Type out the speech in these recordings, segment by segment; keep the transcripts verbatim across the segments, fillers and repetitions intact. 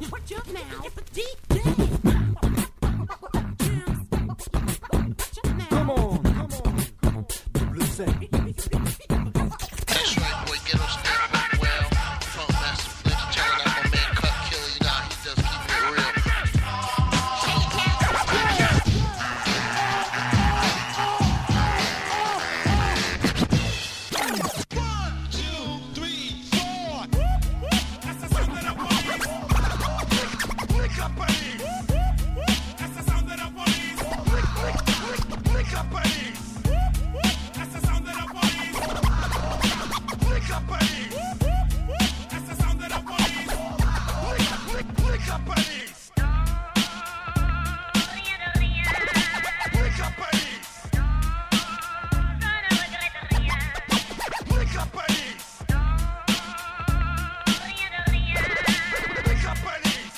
Come on, come on. Blue set. That's right, boy. Ghetto Snake work well. Funk Master Flex, checking out my man Cut Killer. You know how he does, keeping it real. One, two, three, four. That's the sound of the police. Wake up, police. That's the sound of the police. Wake up, police. That's the sound of the police. Wake up, police. That's the sound of the police. Wake up, police. Wake up, police. Wake up, police. Wake up, police.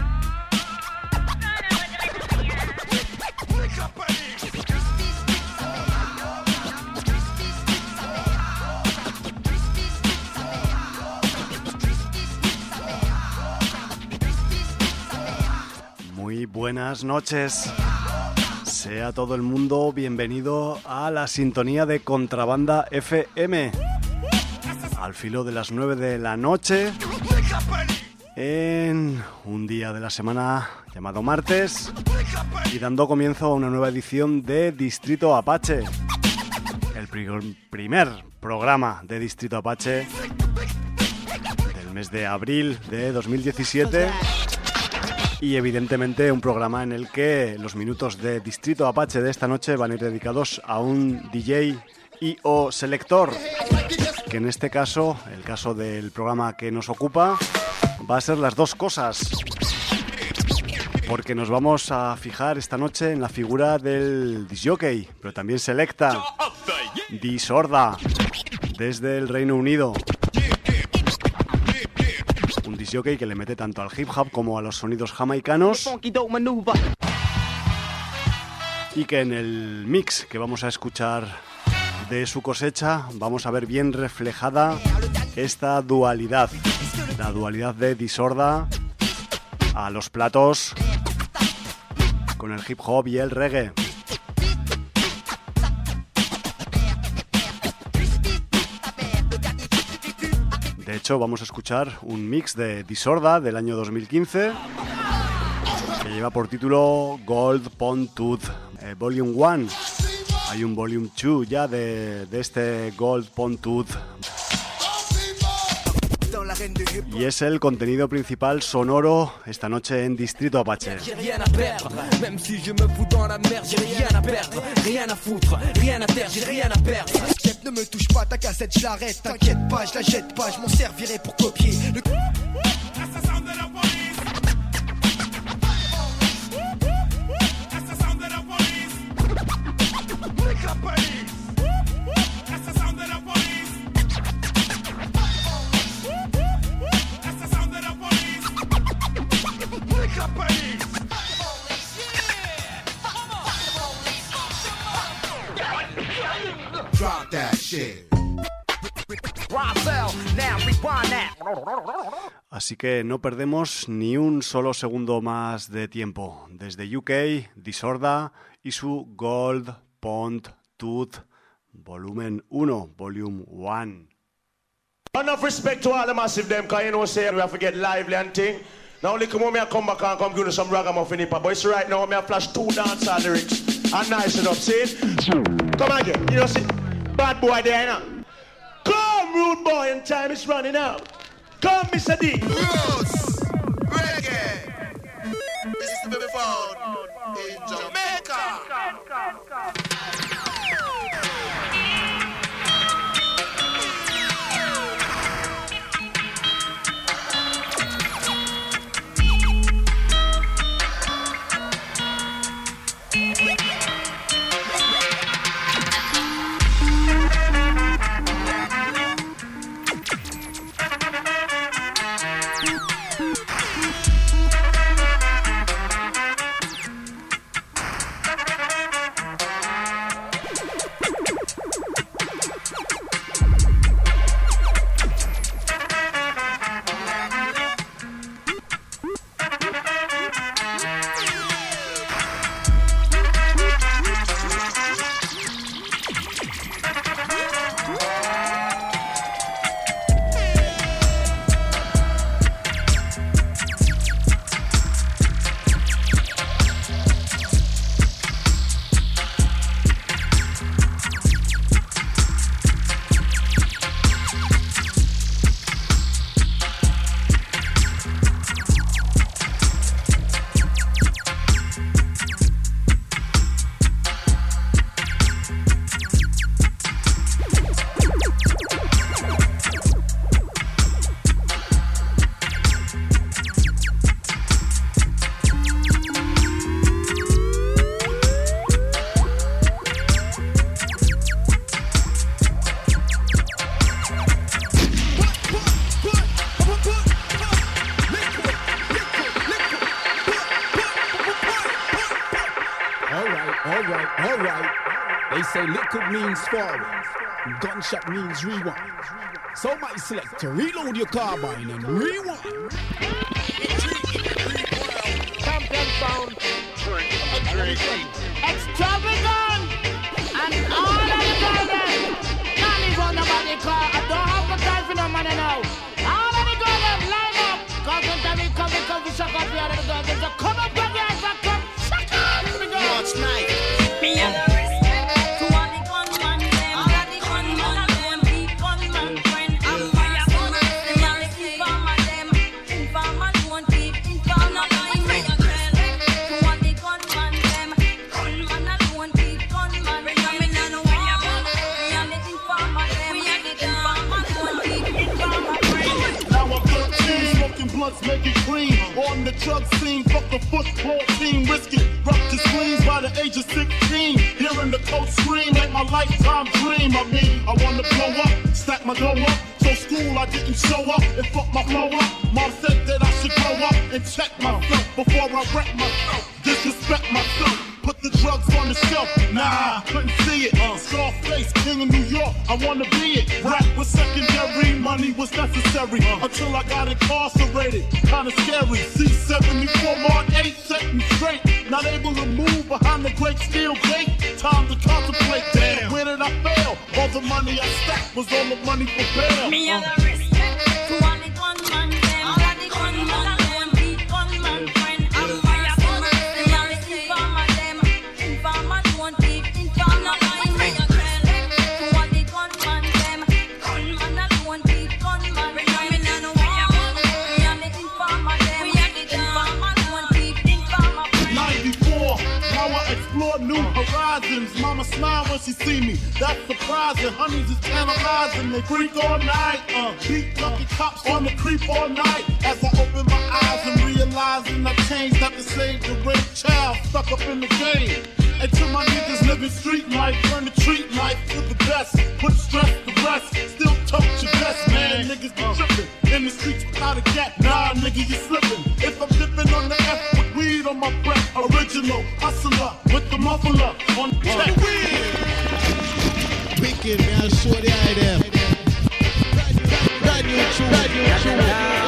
Wake up, police. Muy buenas noches. Sea todo el mundo bienvenido a la sintonía de Contrabanda F M. Al filo de las nueve de la noche, en un día de la semana llamado martes, y dando comienzo a una nueva edición de Distrito Apache, el pri- primer programa de Distrito Apache del mes de abril de dos mil diecisiete, y evidentemente un programa en el que los minutos de Distrito Apache de esta noche van a ir dedicados a un D J y o selector, que en este caso, el caso del programa que nos ocupa, va a ser las dos cosas, porque nos vamos a fijar esta noche en la figura del disjockey, pero también selecta, Disorda, desde el Reino Unido. Un disjockey que le mete tanto al hip hop como a los sonidos jamaicanos, y que en el mix que vamos a escuchar de su cosecha vamos a ver bien reflejada esta dualidad, la dualidad de Disorda a los platos con el hip hop y el reggae. De hecho, vamos a escuchar un mix de Disorda del año dos mil quince que lleva por título Gold Pond Tooth eh, Volume uno. Hay un Volume dos ya de, de este Gold Pond Tooth, y es el contenido principal sonoro esta noche en Distrito Apache. J'ai rien à perdre, même si je me fous dans la merde, j'ai rien à perdre, rien à foutre, rien à terre, j'ai rien à perdre. Step, ne me touche pas, ta cassette, je l'arrête, t'inquiète pas, je la jette pas, je m'en servirai pour copier. Le... That's the sound of the police. That's the sound of the police. Wake up, police. That's the sound of the police. That's the sound of the police. Wake up, police. Drop that shit. Así que no perdemos ni un solo segundo más de tiempo. Desde U K, Disorda y su Gold Pond Tooth Volumen uno, Volume uno. Enough respect to all the massive them, cause you know say we have to get lively and thing. Now look more me I come back and come give you some ragamuffin hip hop. But it's right now me I flash two dancehall lyrics and nice it up, see it? Come again, you know see? Bad boy there now. Come rude boy and time is running out. Come Mister D. Roots, reggae. This is the phone in Jamaica. Alright, alright. They say liquid means forward, and gunshot means rewind. So my selector, reload your carbine and rewind. Champion sound. Extravagant! And all of the girls, none is on nobody car. I don't have the time for no money now. All of the girls, line up. Cause when time we come, we come, we shock up the other girls. They say, come up, baby, I say, come, shock up the girls. Watch night. Me and the respect to all the gunman, them. All of the gunman, them. Big gunman, friend. I'm fire gun. Them all the informer, them. Informer, don't keep informer. Blunts make it clean. On the drug scene, fuck the football team. Risk it, rupture screens by the age of sixteen. Hearing the coach scream like my lifetime dream. I mean, I wanna blow up, stack my dough up. So school I didn't show up and fuck my flow up. Mom said that I should grow up and check myself before I wreck myself. Disrespect myself. Put the drugs on the shelf, nah, couldn't see it. Uh, Scarface, king of New York, I wanna be it. Rap was secondary, money was necessary. Uh, until I got incarcerated, kinda scary. C seventy-four Mark eight, set me straight. Not able to move behind the great steel gate. Time to contemplate, damn, where did I fail? All the money I stacked was all the money for bail. Me and the respect to all the gunman, them. All of the gunman, them. Big gunman, friend. I'm fire gun. Them all the informer, them. Informer, don't keep informer. Me and the respect to all the gunman, them. Gunman, don't keep gunman. Me and the fire gun. Me and the informer, them. Informer, don't keep informer. ninety-four, now I explore new horizons. Mama smile when she see me, that's surprising. Honeys is analyzing, they freak all night. Uh, beat lucky cops on the creep all night. As I open my eyes and realizing I changed, not to save the rape child stuck up in the game. And to my niggas living street life, learn to treat life to the best. Put stress to rest, still touch your best, man. Niggas be tripping in the streets without a gat. Nah, nigga, you slipping. If I'm dipping on the F with weed on my breath, original hustler with the muffler on the check. Wicked, man, show the idea. Brand new tune, brand new tune.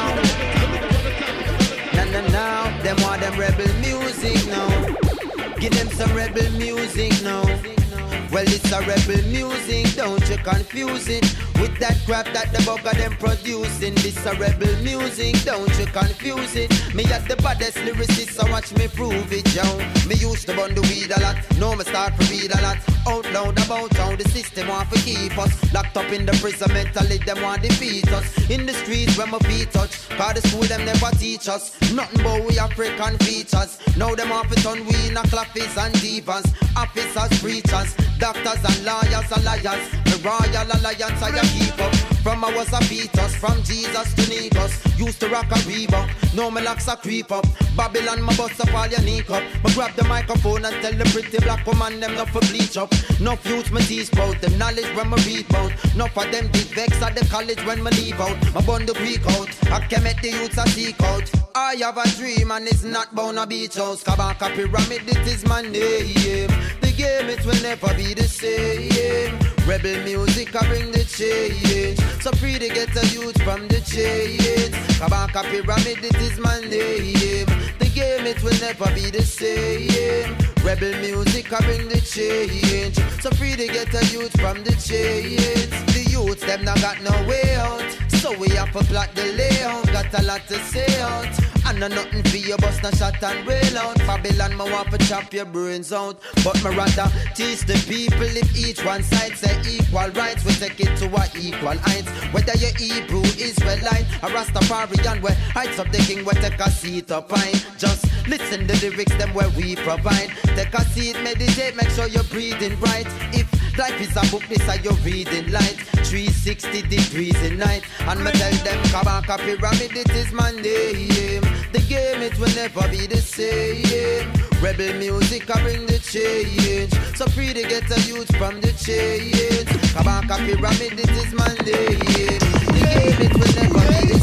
Now, now, now, them want them rebel music now. Give them some rebel music now. Well, it's a rebel music, don't you confuse it with that crap that the bug of them producing. This a rebel music, don't you confuse it. Me at the baddest lyricist, so watch me prove it, yo. Me used to burn the weed a lot, now me start to read a lot. Out loud about how the system want to keep us locked up in the prison, mentally them want to defeat us. In the streets where my feet touch, cause the school them never teach us nothing but we African features. Now them off it on we in a clappies and divas, officers, preachers, doctors and lawyers and liars. The Royal Alliance I keep up. From I was a fetus, from Jesus to Nikos. Used to rock a Reebok, now my locks a creep up. Babylon my bust up all your nick up. Me grab the microphone and tell the pretty black woman them not for bleach up. Enough youth me teach about them knowledge when me read about. Enough of them did vex at the college when me leave out. My bun the Greek out, I can make the youths a seek out. I have a dream and it's not bound a beach house. Kabaka pyramid, it is my name. The game it will never be the same. Rebel music I bring the change. So free to get a youth from the chains. Kabaka pyramid, it is my name. The game it will never be the same. Rebel music I bring the change. So free to get a youth from the chains. The youths them not got no way out, so we have to plot the layout. Got a lot to say out, and no nothing for your bust no shot and rail out. Babylon me want to chop your brains out, but me rather teach the people if each one side say equal rights, we take it to a equal heights. Whether you're Hebrew, Israelite, or Rastafarian, where heights of the king, we take a seat up high. Just listen the lyrics them where we provide. Take a seat, meditate, make sure you're breathing right. If life is a book, this are your reading light. three sixty degrees in night, and me tell them Kabaka pyramid, it is my name. The game it will never be the same. Rebel music I bring the change, so free to get a youth from the chains. Kabaka pyramid, it is my name. The game it will never be the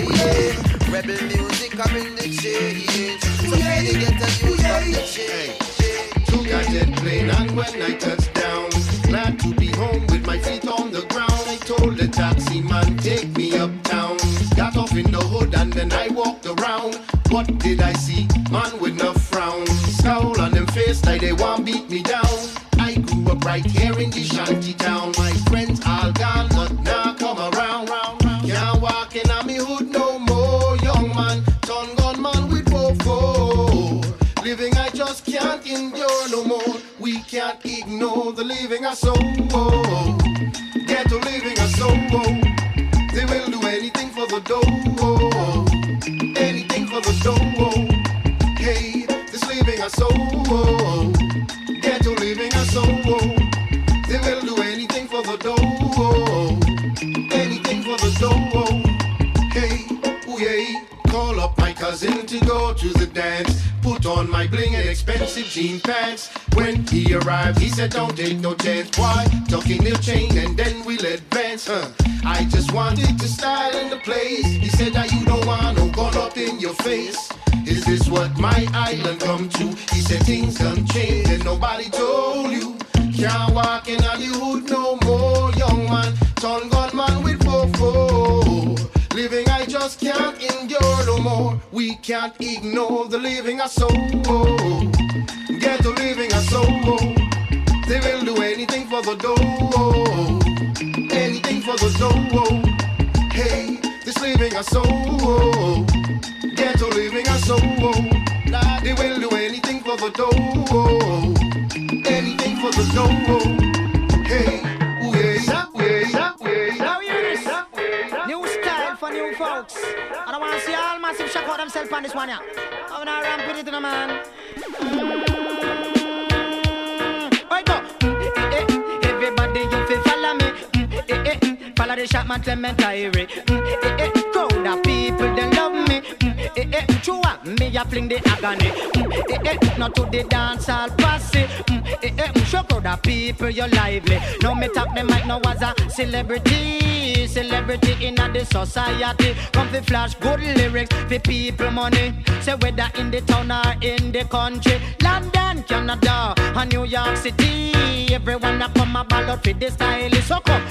same. Rebel music I bring the change, so free to get a youth from the chains. Goddamn jet plane, and when I touched down, glad to be home with my feet on the ground. I told the taxi man, take me uptown. Got off in the hood and then I walked around. What did I see? Man with no frown, scowl on them face like they want beat me down. I grew up right here in the shanty town. My friends all gone, but now come around. Can't walk in a me hood no more. Young man, ton gun man with fofo. Living I just can't endure no more. We can't ignore the living I so. Ghetto living I so. They will do anything for the dough. Anything for the dough. Hey, this living I so. Ghetto living I so. They will do anything for the dough. Anything for the dough. Hey, ooh yeah. Call up my cousin to go to the dance. Put on my bling and expensive jean pants. When he arrived, he said, don't take no chance. Why? Tucking the chain and then we'll advance. Huh? I just wanted to style in the place. He said, that you don't want no gun up in your face. Is this what my island come to? He said, things done change and nobody told you. Can't walk in Hollywood no more. Young man, ton gun man with fofo. Living I just can't endure no more. We can't ignore the living I so. Ghetto living I so. They will do anything for the dough. Anything for the dough. Hey, this living I so. Ghetto living I so. They will do anything for the dough. Anything for the dough. Hey, ooh yeah, ooh yeah, ooh yeah. Now hear this. New style for new folks. And I want to see all massive shock out themselves on this one, yeah. I'm not ramping it in a man. Right go. Everybody, you feel follow me. Follow the shot, man, Clement Irie. Crowd of people, they love me. True, me a fling the agony. Not to the dance, I'll pass it. Show crowd of people, you're lively. No me talk them mic now as a celebrity. Celebrity in the society. Come fi flash good lyrics for people money. Say whether in the town or in the country. London, Canada, and New York City. Everyone a come a ball out for the style. So come,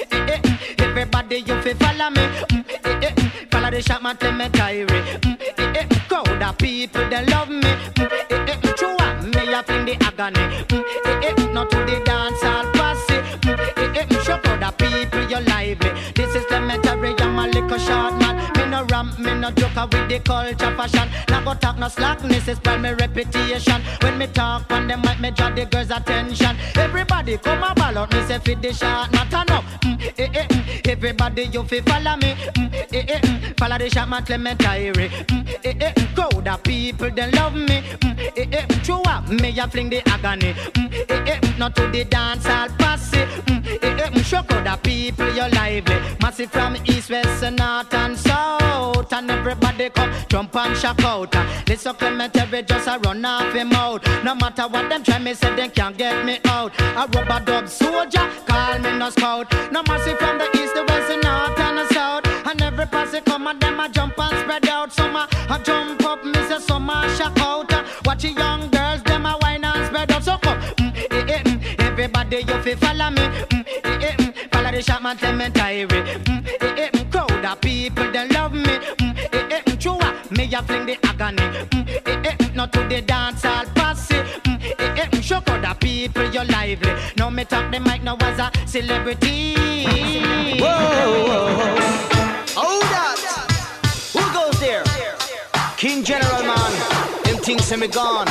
everybody you fi follow me. Follow the shot, man, Clement Irie. Crowd of people, they love me. True, me a fling the agony. Not to the dance, I'll pass it. Show crowd of people, you're lively. This is Clement Irie, I'm a little short man. Me no ramp, me no joker with the culture fashion. Now go talk no slackness, it's my reputation. When me talk on them mic, me draw the girls' attention. Everybody come a ball out, me say fit the shot, not enough. Mm, eh, eh, mm. Everybody you fi follow me. Mm, eh, eh, mm. Follow the shot, man, Clement Irie. Mm, eh, eh, mm. Crowd of people, they love me. Mm, eh, eh, mm. True up, me a fling the agony. Mm, eh, eh, mm. Not to the dance, I'll pass it. Mm, eh, eh, mm. Show crowd of people, you're lively. Massive from east, west, and north and south. And everybody come jump and shock out. Listen Clement Irie just a run off him out. No matter what them try, me say they can't get me out. A rubber dub soldier, call me no scout. No massive from the east, the west, the north and the south. And every passy come and them a jump and spread out. Some a, a jump up, me say some a shock out. Watch the young girls, them a wine and spread out. So come, mm, eh, eh, mm. Everybody you fi follow me. Mm, eh, eh, mm. Follow the shot, man, Clement Irie. Mm, eh, eh, mm. Crowd of people, they love me. Mm, eh, eh, mm. True, me a fling the agony. Mm, eh, eh, mm. Not to the dance, I'll pass it. Mm, eh, eh, mm. Show crowd of people, you're lively. Now me talk the mic now as a celebrity. Whoa, whoa, whoa. Hold that. Who goes there? King General, man. Them things say me gone.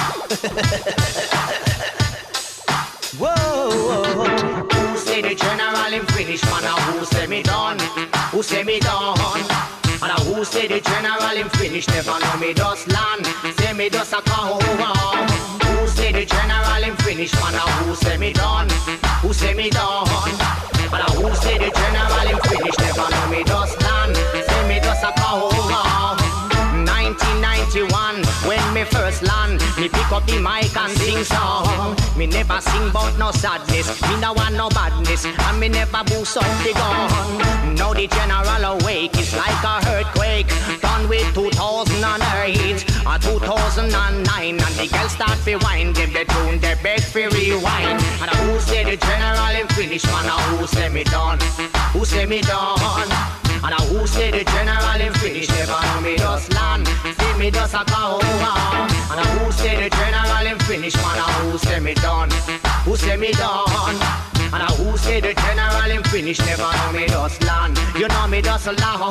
Whoa, whoa. Who say the general him finish, man? And who say me done? Who say me done? And who say the general him finish? Never know me just land. Say me just a come home. Who say the general him finish, man? And who say me done? Who say me done? But who say the general him finish? Never know me just land. Say me just a come home. nineteen ninety-one. land. When me first land, me pick up the mic and sing song. Me never sing about no sadness, me no want no badness, and me never boost up the gun. Now the general awake, it's like a earthquake. Done with two thousand eight or two thousand nine, and the girls start to whine, give the tune, they beg for rewind. And who say the general in finish, man, and who say me done? Who say me done? And who say the general in finish, never know me just land, see me just a cow. And who say the general in finish, man, and who say me done? Who say me done? And who say the general in finish, never know me just land, you know me just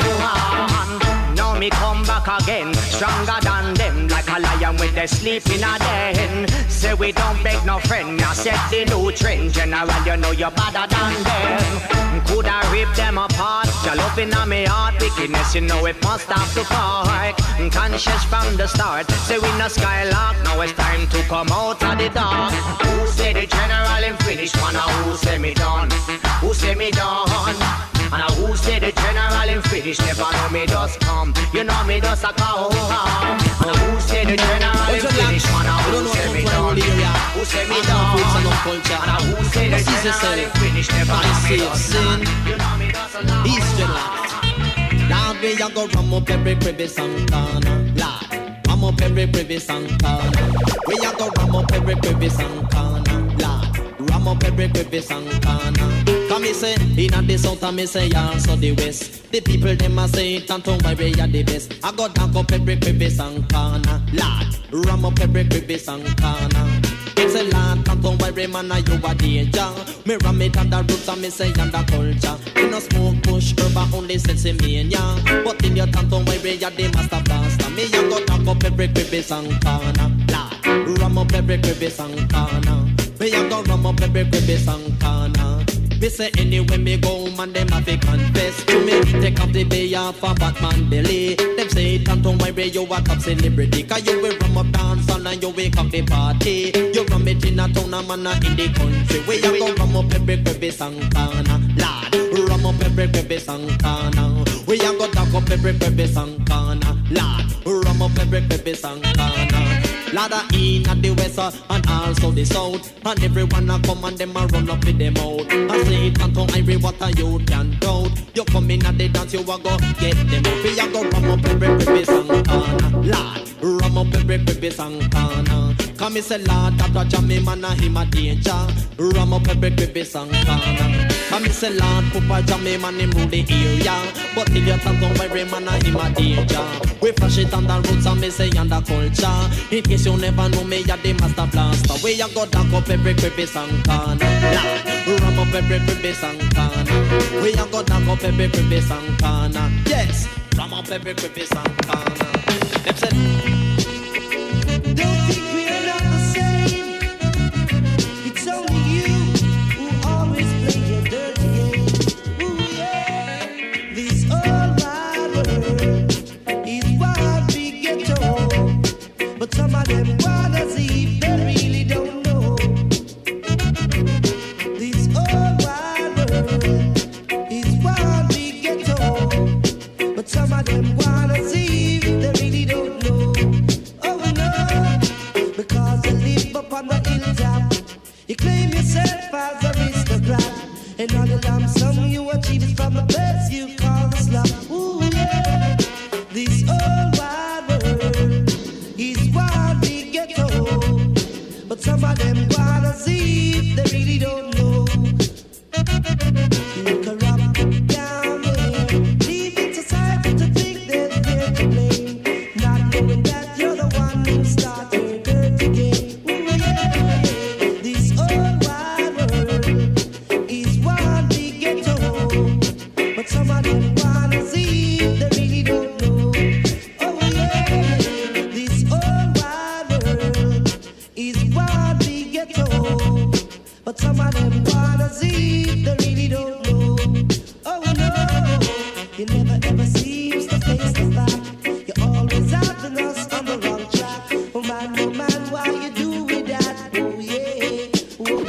land. Now me come back again, stronger than them, like a lion with the sleep in a den. Say we don't beg no friend, me I set the new trend. General, you know you're better than them. Coulda rip them apart, your love in me heart, wickedness, you know it must have to part. Conscious from the start, say we no skylark, now it's time to come out of the dark. Who say the general in finish, man, who say me done? Who say me done? And who say the general in finish, never know me just come, you know me just a cow. And who say the general in finish, man, who say me done? Who say me done? And who say the general in finish, never know me just come, you know me just a cow. Eastern lads, now we a go ram up every crevice and corner, lad. Ram up every crevice and corner. We a go ram up every crevice and corner, lad. Ram up every crevice and corner. Come me say, in a the south and me say also the west. The people them a say Tanton why we are the best. I go down up every crevice and corner, lad. Ram up every crevice and corner. It's a land, Tanton why we man a you a danger. Me ram it on the roots and me say under culture. We no smoke push herb only sense mania. But in your Tanton why we are the master blaster. Me a go down up every crevice and corner, lad. Ram up every crevice and corner. Me a go ram up every crevice and corner. Me say anywhere me go, man, them have to confess to me. Take off the bay off a Batman belly. Them say it can't why you a top celebrity. Cause you will rum up dance and you wake up the party. You rum it in a town and man in the country. Where you go rum up every crevice and corner, lad. Rum up every crevice and corner. Where you go talk up every crevice and corner, lad. Rum up every crevice and corner. Ladder in at the west uh, and also the south. And everyone a come and them a run up with them out. I say it can't Irie what a you can doubt. You come in at the dance, you a go get them up. You a go rum up every crevice and corner, lad. Rum up every crevice and corner. Come me say lad, that a jam me man a him a danger. Rum up every crevice and corner. Come me say lad, Papa jam me man him rule the area. But if you talk on every man a him a danger. We flash it on the roots and me say under culture. In case you never know me, you're the master blaster. We a go down up every crevice and corner, lad. Ram up every crevice and corner. We a go down up every crevice and corner. Yes, ram up every crevice and corner. Them said, don't think we're not the same. It's only you who always play your dirty game. Ooh yeah, this old wide world is what we get told. But some of them wanna see if they really don't know. This old wide world is what we get told. But some of them wanna see if they really don't know. Oh no, because you live up on the hilltop. You claim yourself as a aristocrat. And all the lump sum you achieve is from the best you call the slum. Ooh yeah, this old wide world is what we get told. But some of them wanna see if they really don't know. You corrupt down there, leaving society to think they're there to blame. Not knowing that you're the one who started your dirty game. Ooh yeah, this old wide world is what we get told. But some of them wanna see if they really don't know. Oh yeah, this old wide world is what we get told. But some of them wanna see if they really don't know. Oh no, you never ever seems to face the fact. You're always having us on the wrong track. Oh man, oh man, why you doing that? Oh yeah, oh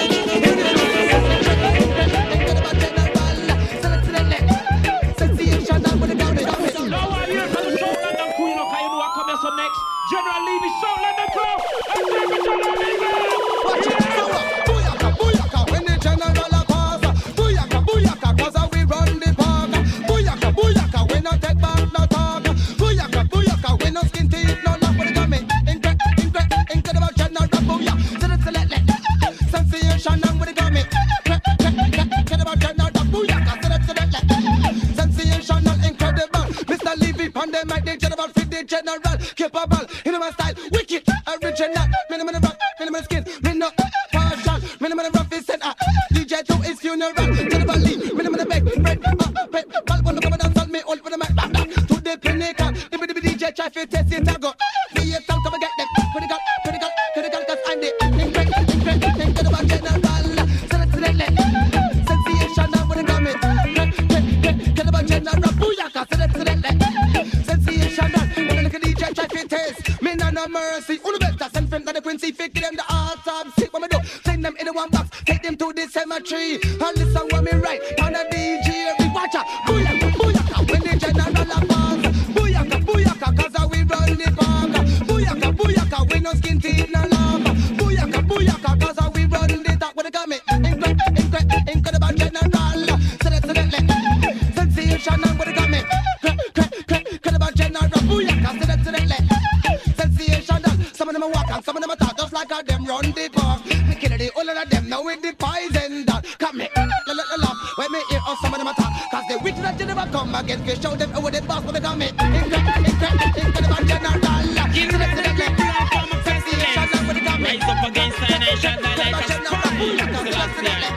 Now I'm here for the show and the queen of Kayunu. I come here so next. General shout like the club. And temperature not legal. Watch it. So what? Booyaka, booyaka, when the general a pass. Booyaka, booyaka, cause we run the park. Booyaka, booyaka, we no take back no talk. Booyaka, booyaka, we no skin teeth, no laugh when it come in. Incre- incre- incredible general booyah. Select, select, select. Sensation and when it come in. Incredible general booyaka. Select, select, select. Sensational, incredible. Mister Levy, pandemic, the general, fit the general. Capable, in my style, wicked, original. Minimum rock, minimum skin, minimum partial, minimum rough is set up. D J to his funeral, general lead, minimum beg, bread, uh, pay, ball, one come and sell me all for the mic, blah, blah. To the pinnacle, the the D J try to test it, I go. Me a song, come and get them. Critical, critical, critical, cause I'm the incredible, incredible, incredible general. Select, select, select. Sensational when it come in. Incredible general, booyaka, select, select, select. Sensational, when I look at D J try to test. Me no no mercy, all the better send friend to the Quincy, fake them the art of sick when me do. Send them in the one box, take them to the cemetery. And listen what me right, on the D J, we watch out. Booyaka, booyaka, when the general a pass. Booyaka, booyaka, cause we run the park. Booyaka, booyaka, we no skin teeth, no laugh. Booyaka, booyaka, cause we run the talk when they come in. Incredible, incredible, incredible general. Select, select, select. Sensational when they come in. Incredible general, booyaka, select, select, select. Sensational, some of them a walk and some of them a talk just like a them run the park. Me kill the whole of them now with the poison that come me, la la la la. When me hear how some of them a talk, cause the wicked that never come again. We show them how they boss when they come in. Incredible, incredible, incredible general. Give them the good platform of excellence. Rise up against the nation like a strong.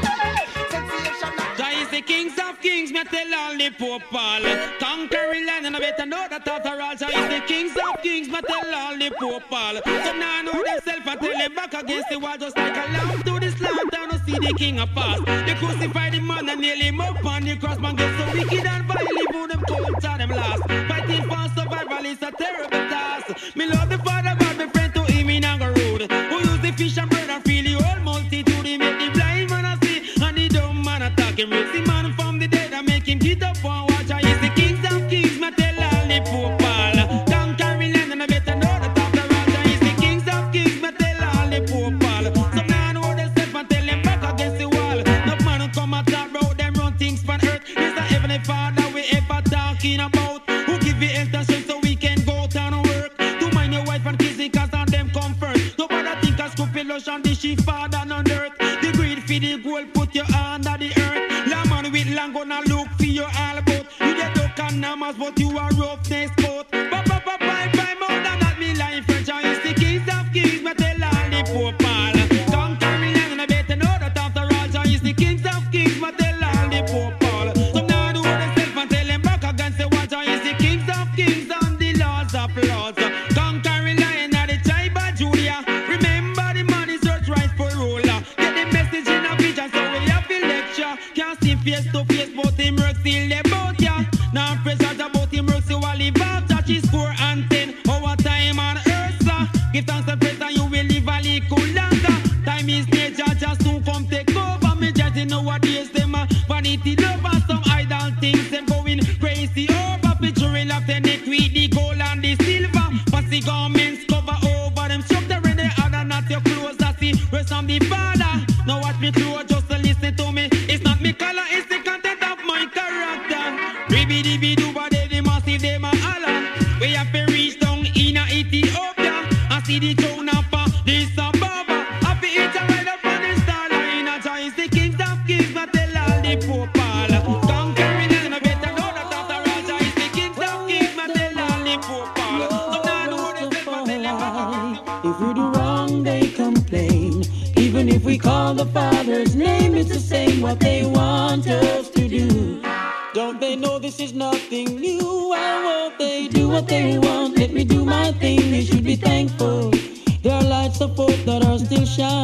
Jah is the kings of kings, me tell all the poor Paul. Conquering land and I better know that after all. Jah is the kings of kings, me tell all the poor Paul. So now I know themself, I tell them back against the wall. Just like a lamb to the slaughter, no see the king of fast. They crucify the man and nail him up on the cross. Man get so wicked and vile, even them cold to them last. Fighting for survival is a terrible task. Me love the Father God, my friend to him in Anger Road. Who use the fish and bird and feel the whole multitude. He make the blind man a see and the dumb man attack him. Raise the man from the dead and make him get up and watch. I is the kings of kings, me tell all the poor Paul. Conquering land and I better know that after all. I is the kings of kings, me tell all the poor Paul. Some now know themselves and tell them back against the wall. No man who come and talk about them run things from earth. It's the heavenly Father we ever talking about. Who give you health and strength so we can go down and work. To mind your wife and kids cause on them come first. Nobody think a scoopy lush on the sheep father on earth. The greed for the gold put you under the earth. Lamb with long gonna look for your all about. You the duck and namas but you are roughness coat. Ba ba ba bye bye more than that me lying French. I is the kings of kings me tell all the poor Paul. Conquering land and I better know that after all. I is the kings of kings me tell all the poor Paul. Some now do themselves and tell them back against the watch. I is the kings of kings and the laws of laws. Conquering lion of the tribe of Julia. Remember the man is search right for ruler. Get the message in a vision so we have to lecture. Can't see face to face but him work still about ya. Now I'm present about him work so I live after. She score and ten our time on earth sir. Give thanks and praise and you will live a little longer. Time is nature just to come take over. Me just in nowadays them a vanity lovers. Some idle things them going crazy over. Picturing of the neck with the gold and the silver. Fancy garments cover over them structure in the other not your clothes. That's the rest of the father. Now watch me through just to listen to me. It's not me color, it's the content of my character. Ribby dibby doo but they the massive they ma holla. We have to reach down in a Ethiopia and see the town of this Ababa. Happy eat and ride up on the star line. And Jah is the kings of kings but tell all the poor Paul. Conquering and I better know that after all. Jah is the kings of kings but tell all the poor Paul. So now know themselves but tell them. If we do wrong, they complain. Even if we call the Father's name, it's the same what they want us to do. Don't they know this is nothing new? Why won't they do what they want? Let me do my thing, they should be thankful. There are lights of hope that are still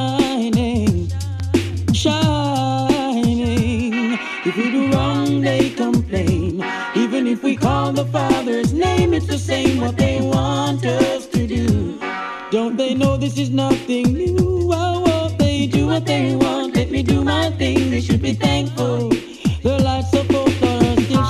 shining, shining. If we do wrong, they complain. Even if we call the Father's name, it's the same what they want us to do. Don't they know this is nothing new? Why won't they do what they want? Let me do my thing, they should be thankful. The lights of hope that are still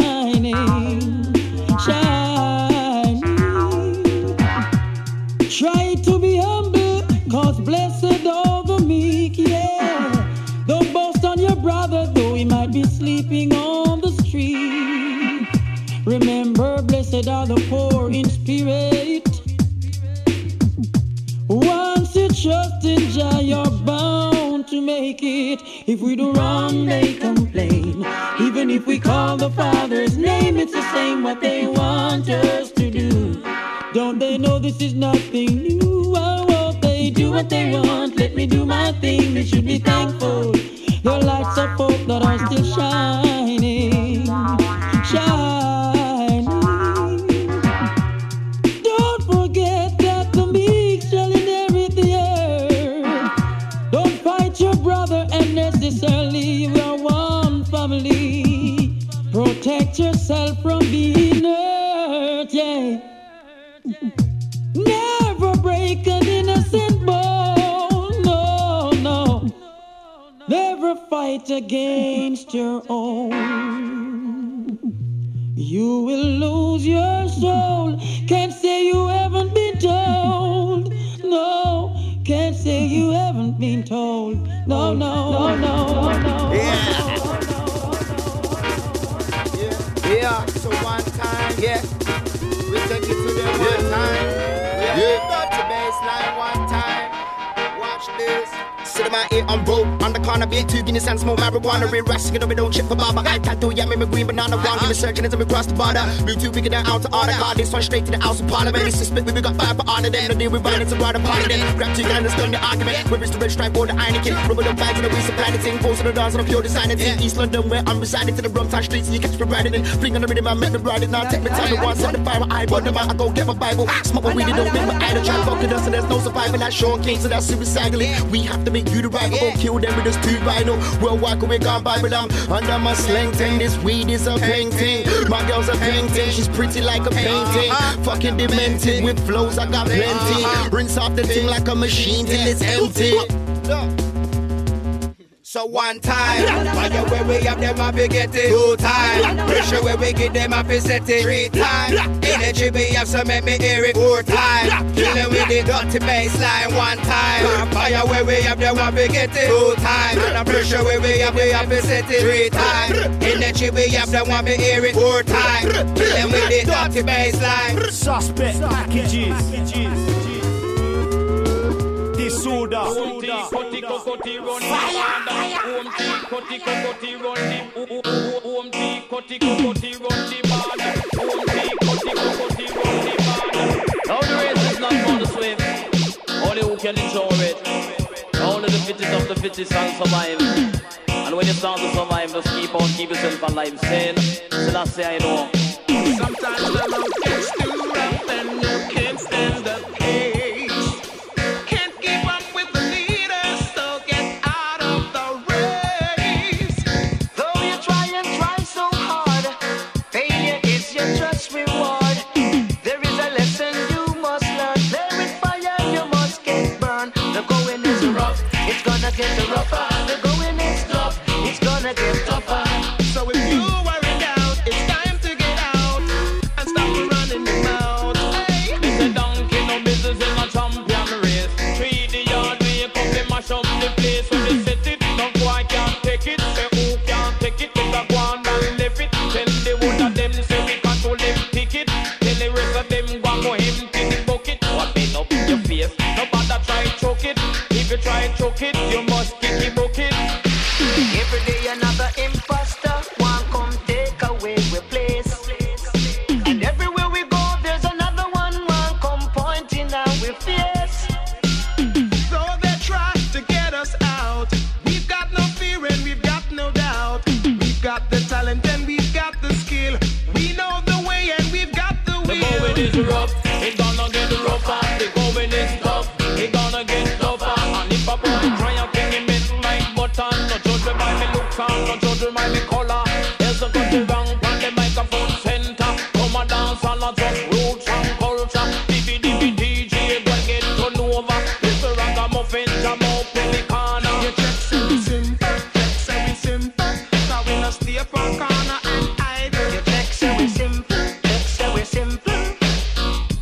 shining, shining. Try to be humble, cause blessed are the meek, yeah. Don't boast on your brother, though he might be sleeping on the street. Remember, blessed are the poor in spirit. Once you trust in Jah, you're bound to make it. If we do wrong, they complain. Even if we call the Father's name, it's the same what they want us to do. Don't they know this is nothing new? Oh, oh, they do what they want. Let me do my thing. They should be thankful. The lights of hope that are still shining, shining. Don't forget that the meek shall inherit the earth. Don't fight your brother unnecessarily. We are one family. Protect yourself from being hurt, yeah. Never break an innocent bone, no, no. Never fight against your own. You will lose your soul. Can't say you haven't been told. No, can't say you haven't been told. No, no, no, no, no. Yeah. Yeah, yeah. So one time, yeah. We take it to them one time. Yeah, yeah. Got to baseline one time. Watch this. Sit in my ear on road, on the corner, beat two guineas and smoke marijuana. Real rascal, you know we don't chip for baba. I can't do ya, me green banana wrong. Give me searching as we cross the border. Move too big and out to order. Call this one straight to the house of parliament. It's a split, we got five for honor. Then no deal with violence and water party. Then grab two guns and stun the argument. Where is the red stripe or the Heineken? Rubber the bags and the waste of planet thing. Post on the doors and the pure design. It's in East London where I'm residing to the Brumtown streets. And you catch me riding in. Fling on the rhythm, I make me ride it. Now take me time to one set the fire. I burn them out, I go get my Bible. Smoke what we don't make my idol. Try to fuck with us and there's no survival. Like Sean King, so that's suicidally. We have to make you the rival. Kill them with us two rhino. We'll walk away, gone by with them. Under my slang thing, this weed is a painting. My girl's a painting, she's pretty like a painting. Fucking demented with flows, I got plenty. Rinse off the thing like a machine till it's empty. So one time, fire where we have them up, we get it. Two time, pressure where we get them up, we set it. Three time, energy we have, so make me hear it. Four time, killing with the dirty baseline. One time, fire where we have them up, we get it. Two time, and pressure where we have, we have, we set it. Three time, energy we have, so want me hear it. Four time, killing with the dirty baseline. Suspect packages. Disorder. Cutty, cutty, run fire. Home tea, cutty, cutty, run the home tea, cutty, cutty, run the border. Home tea, cutty, cutty, run the border. Now the race is not for the swift, only who can endure it. Only the fittest of the fittest can survive. And when you start to survive, just keep on, keep yourself alive. Saying, so that's say I know. Sometimes the road gets too rough and you can't stand the pace. Get rougher, the going is tough, it's gonna get tougher. So if you worried out, it's time to get out and stop running your mouth. Hey. It's a donkey, no business in a champion race. Three the yard, we come to mash up the place. When they set it, no boy can't take it. Say who can't take it, take a go and left it. Tell the one of them, say we can't hold them ticket. Tell the rest of them, go go empty the bucket. What been up your face, no bother try choke it. If you try choke it, you must kick it, book it. Every day another imposter, one come take away we place. And everywhere we go, there's another one, one come pointing out we face. So they try to get us out. We've got no fear and we've got no doubt. We've got the talent and we've got the skill. We know the way and we've got the will. The going is rough, it's gonna get rougher. The going is tough, it's gonna get tougher. And if a boy try and thing him in like button, no judge me by me looks and no judge me by me color. There's a country wrong on the microphone center. Come and dance and not just roots and culture. D V D D J boy get turned over. This a ragamuffin jam up in the corner. Your checks say we simple, checks say we simple. So we no stay up on corner and idle. Your checks say we simple, checks say we simple.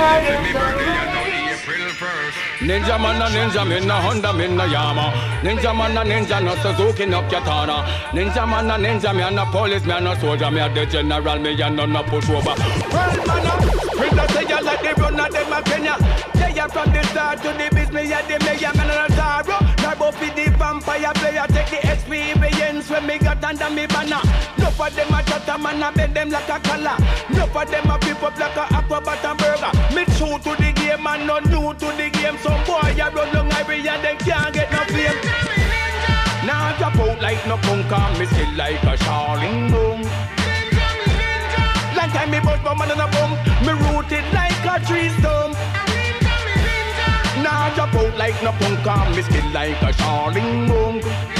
Ninja man a ninja, me na Honda, me na Yama. Ninja man a ninja, no Suzuki, no Katana. Ninja man a ninja, me a no police, me a no soldier, me a the general, me a no no push over. Well, man, a Prince say you like the run of them a Kenya. They are from the start to the business, me a the mayor, man a Taro. Turbo for the vampire player, take the experience when me got under me banner. No for them a chatter, man a bend them like a collar. No for them a pip up like a aquabat and burger. Me true to the game and no new to the game. Some boy a run long every and they can't get no fame. Now drop out like no punk and me still like a Charling boom. Long time me bust my man on a boom. Me rooted like a tree stump. Now drop out like no punk and me still like a Charling boom.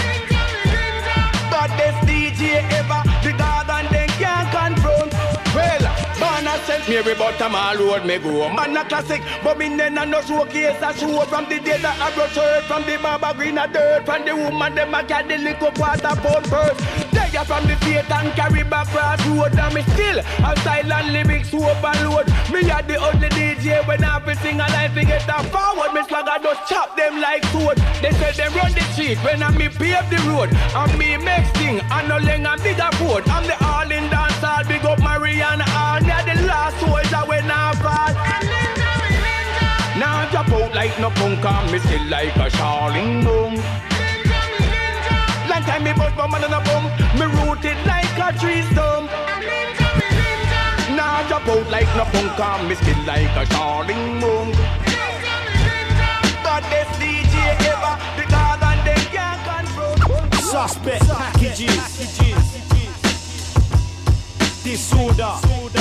But this D J ever, the God and they can't confront. Well, man a Saint Mary bottom all road me go. Man a classic, but me then a no showcase a show from the day that I brought shirt from the Baba Green a dirt from the woman them a carry the little quarter pound purse. They are from the faith and carry back cross road and me still a silent lyrics to overload. Me a the only D J when I fi sing a line fi get a forward. Me swagger just chop them like sword. They say they run the street when I me pave the road. And me make sting and no leng and bigger board. I'm the all in dance all big up Mariana all. They're the last soldier when I fall. Now drop out like no punk and me still like a Charling boom. Long time me bust my man on a boom. Me rooted like a tree stump. Now drop out like no punk and me still like a Charling boom. But this D J ever, the God and they can't confront. Suspect packages. Disorder.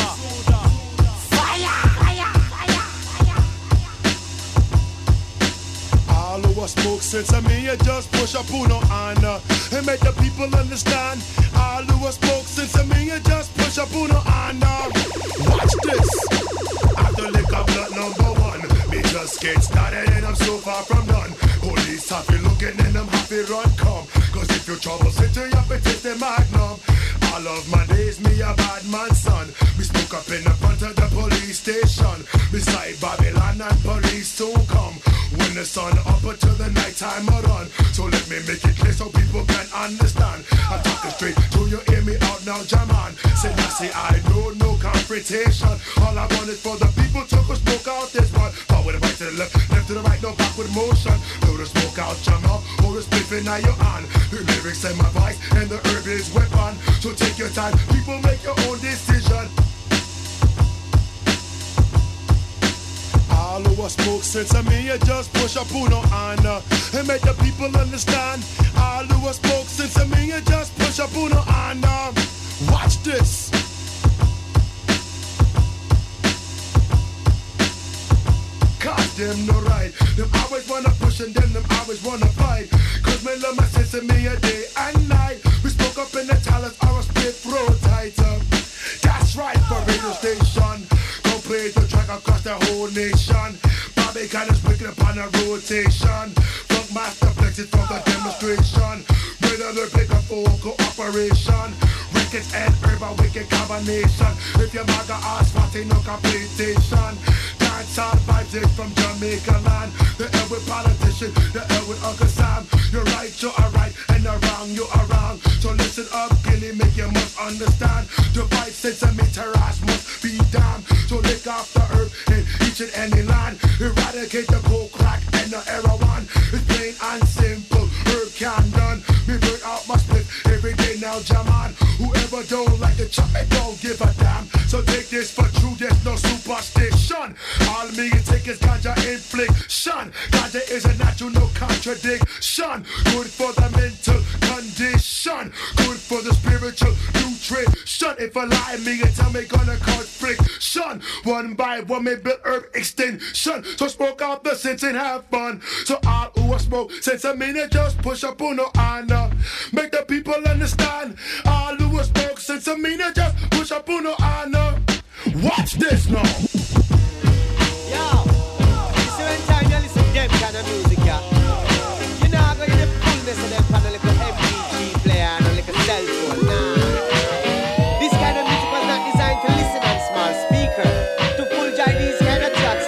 All who a smoke sense of me, you just push up uno and uh, and make the people understand. All who a smoke sense of me, you just push up uno and uh, watch this. After liquor blood number one, me just get started and I'm so far from done. Police happy looking and I'm happy run come. Cause if you trouble city, you have to taste the magnum. All of my days, me a bad man son. Me smoke up in the front of the police station. Beside Babylon and police soon come. When the sun up until the night time I run. So let me make it clear so people can understand. I'm talking straight to you, hear me out now, Jaman. Say, I say I know no confrontation. All I want is for the people to go smoke out this one. Forward and right to the left, left to the right, no backward motion. Blow the smoke out, Jamal, or the spliff in your hand. The lyrics and my voice and the herb is weapon. So take your time, people make your own decision. All who a smoke sense of me, you just push up uno and uh, and make the people understand. All who a smoke sense of me, you just push up uno and uh, watch this. Cause them no right. Them always wanna push and then them always wanna fight. Cause me love my sense of me a day and night. We spoke up in the talent or a split throat tighter. That's right for radio station. Go play the track across the whole nation. Bobby kind of wicked upon a rotation. Funk master flexes from the demonstration. Regular pick up for cooperation. Records and herb a wicked combination. If your maga ass party no competition. Dancehall vibes is from Jamaica land. The L with politician, the L with Uncle Sam. You're right, you're alright, and you're wrong, you're around. So listen up, Gilly, make you must understand. The vibe centimeter ass must be damned. So lick off the herb in each and any land. Eradicate the coke, crack, and the heroin. It's plain and simple, herb can done. Me burn out my split every day now, Jaman. Whoever don't like the chop, it don't give a damn. So take this for true, there's no superstition. All me take is ganja infliction. Ganja is a natural, no contradiction. Good for the mental condition. Good for the spiritual nutrition. If I lie, me and tell me gonna cause friction. One by one, me build herb extinction. So smoke out the sense and have fun. So all who a smoke sense I mean it just push up uno and uh, make the people understand. All who a smoke sense I mean it just push up uno and uh, watch this now. Yo, this is when time you listen to them kind of music, yeah. You know I'm gonna get the fullness of them on a little M P three player and a little cell phone, nah. This kind of music was not designed to listen on small speaker. To full jive these kind of tracks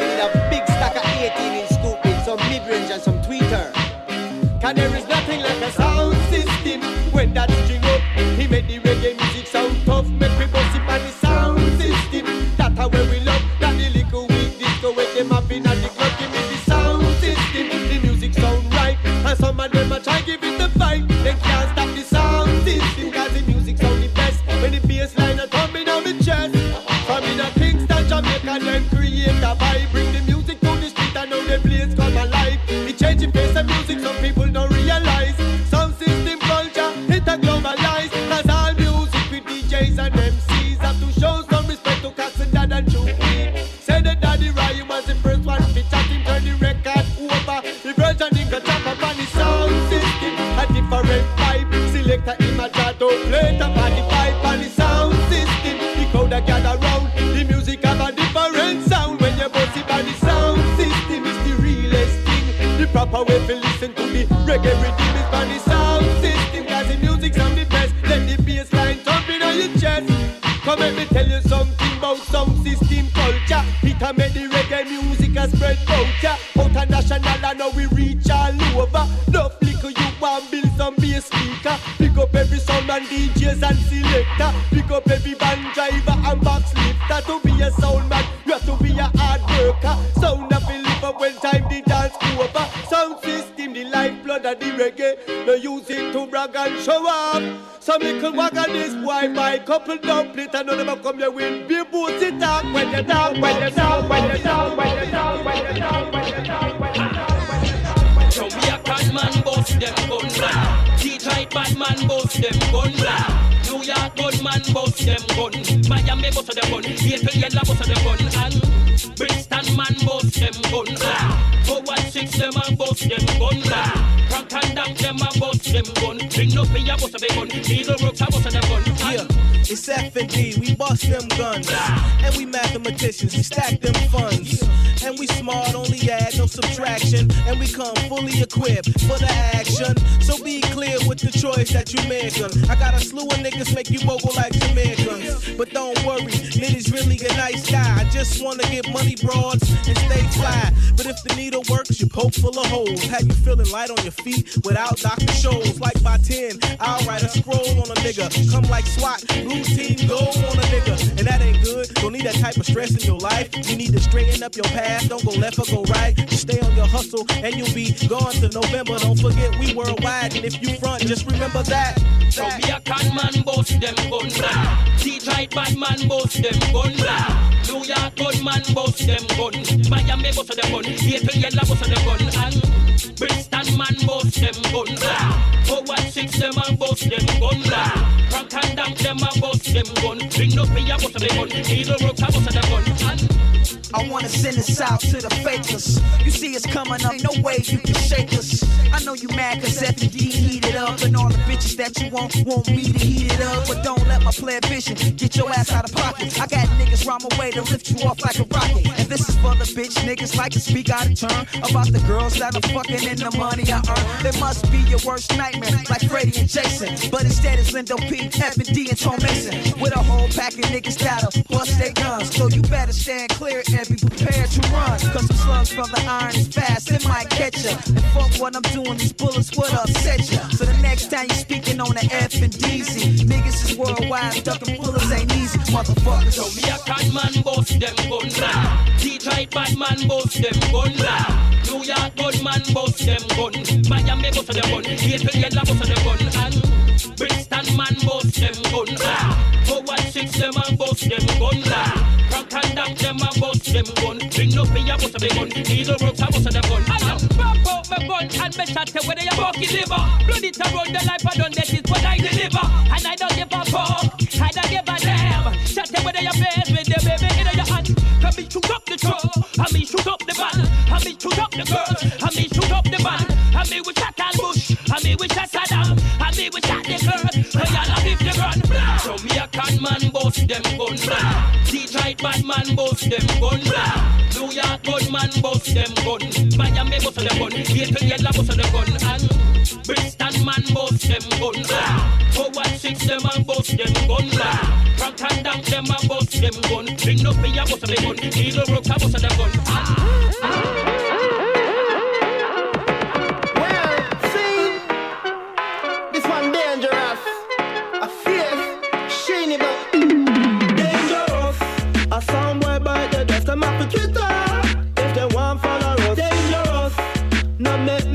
and some tweeter. Cause there is nothing like a sound system. When that string up, he made the reggae music sound tough. Make we bust it on the sound system. That's how we love. That the little weak disco with them up in and the club. Give me the sound system. The music sound right. And some of them a try give it the fight. They can't stop the sound system. Cause the music sound the best. When the bass line a thumping on the chest. From in a Kingston, Jamaica, them create a vibe. Bring the music to the street and now the place come alive. It change the face of music, some people don't realize. Sound system culture, it a globalize. Cause all music with D Js and M Cs have to show some respect to Cats and Dad and Chupi. Say that Daddy Ryan was the first one to chat him, turn the record over. The version in the chop up on the sound system. A different vibe, selector in my chat to play the party pipe on the sound system. The crowd that gather round, the music have a different sound. When you bust it on the sound system, it's the realest thing. The proper way to listen to the reggae rhythm is on the sound system. Cause the music sound the best. Let the bass line thumping on your chest. Come let me tell you something about sound system culture. It a make the reggae music a spread out ya. Out a national and now we reach all over. Enough liquor you want build some bass speaker. Pick up every sound and D Js and selector. Pick up every band driver and box lifter. To be a sound man, you have to be a hard worker. Sound a feel live up when time the dance over. Sound system, the lifeblood of the reggae. No use it to brag and show off. Some little wag on this boy buy couple dumplings and none of them come here with be booty talk. When you talk, when you talk, when you talk, when you talk, when you talk, when you talk, when you talk. So we a con man bust them gun blah. Detroit bad man bust them gun blah. New York gun man bust them gun. Miami bust them gun. April yellow bust them gun. And Brixton man bust them gun blah. Forward six them a bust them gun blah. Frank and Dam them a bust them gun. Bring no pay a bust them gun. Needle rocks a bust them gun. Yeah, it's F and D, we bust them guns. And we mathematicians, we stack them funds. And we smart, only add, no subtraction. And we come fully equipped for the action. So be clear with the choice that you make. I got a slew of niggas make you vocal like Jamaicans. But don't worry, Nitty's really a nice guy. I just wanna get money broads and stay fly. But if the needle works, you poke full of holes. Have you feeling light on your feet without Doctor Shows? Like by ten, I'll write a scroll on a nigga. Come like SWAT, blue team, go on a nigga. And that ain't good, don't need that type of stress in your life. You need to straighten up your path. Don't go left or go right. Just stay on your hustle and you'll be gone to November. Don't forget we worldwide, and if you front, just remember that. So we a con man bust them gun blah. Detroit bad man bust them gun blah. New York gun man bust them gun. Miami bust them gun. April yellow bust them gun. And Brixton man bust them gun blah. Forward six them a bust them gun blah. Frank and Dam them a bust them gun. Bring no pay a bust them gun. Needle rocks a bust them gun. And I wanna send this out to the fakers. You see us coming up, no way you can shake us. I know you mad cause F and D heated up. And all the bitches that you want, want me to heat it up. But don't let my player vision get your ass out of pocket. I got niggas round my way to lift you off like a rocket. And this is for the bitch niggas like to speak out of turn about the girls that are fucking and the money I earn. They must be your worst nightmare like Freddie and Jason. But instead it's Lindo P, F and D and Tom Mason. With a whole pack of niggas that'll bust their guns. So you better stand clear and be prepared to run. Cause some slugs from the iron is fast, it might catch ya. And fuck what I'm doing, these bullets would upset ya. So the next time you speaking on the F and D Z, niggas is worldwide, ducking bullets ain't easy, motherfuckers. So we a con man bust them gun blah. Detroit bad man bust them gun blah. New York gun man bust them gun. Miami bust them gun. April yellow bust them gun. And Brixton man bust them gun blah. Forward six them a bust them gun blah. Frank and Dam them a bust them gun. Bring no pay a bust them gun. Needle rocks a bust them gun. I am pop out my gun and me shot whether you fucking liver. Blood it around the life I done that is what I deliver. And I don't give a fuck, I don't give a damn. Shot whether you face with the baby in your hand. Can me shoot up the truck, and me shoot up the van, and me shoot up the girls, and me shoot up the van, and me we shot Al Bush, and me we shot Saddam, and me we shot the girls, and y'all have if the run. So me a con man bust them gun blah. Detroit bad man bust them gun blah. New York gun man bust them gun. Miami bust them gun. April yellow bust them gun. And Brixton man bust them gun blah. Forward six them a bust them gun blah. Frank and Dam them a bust them gun. Bring no pay a bust them gun. Needle rocks a bust them gun.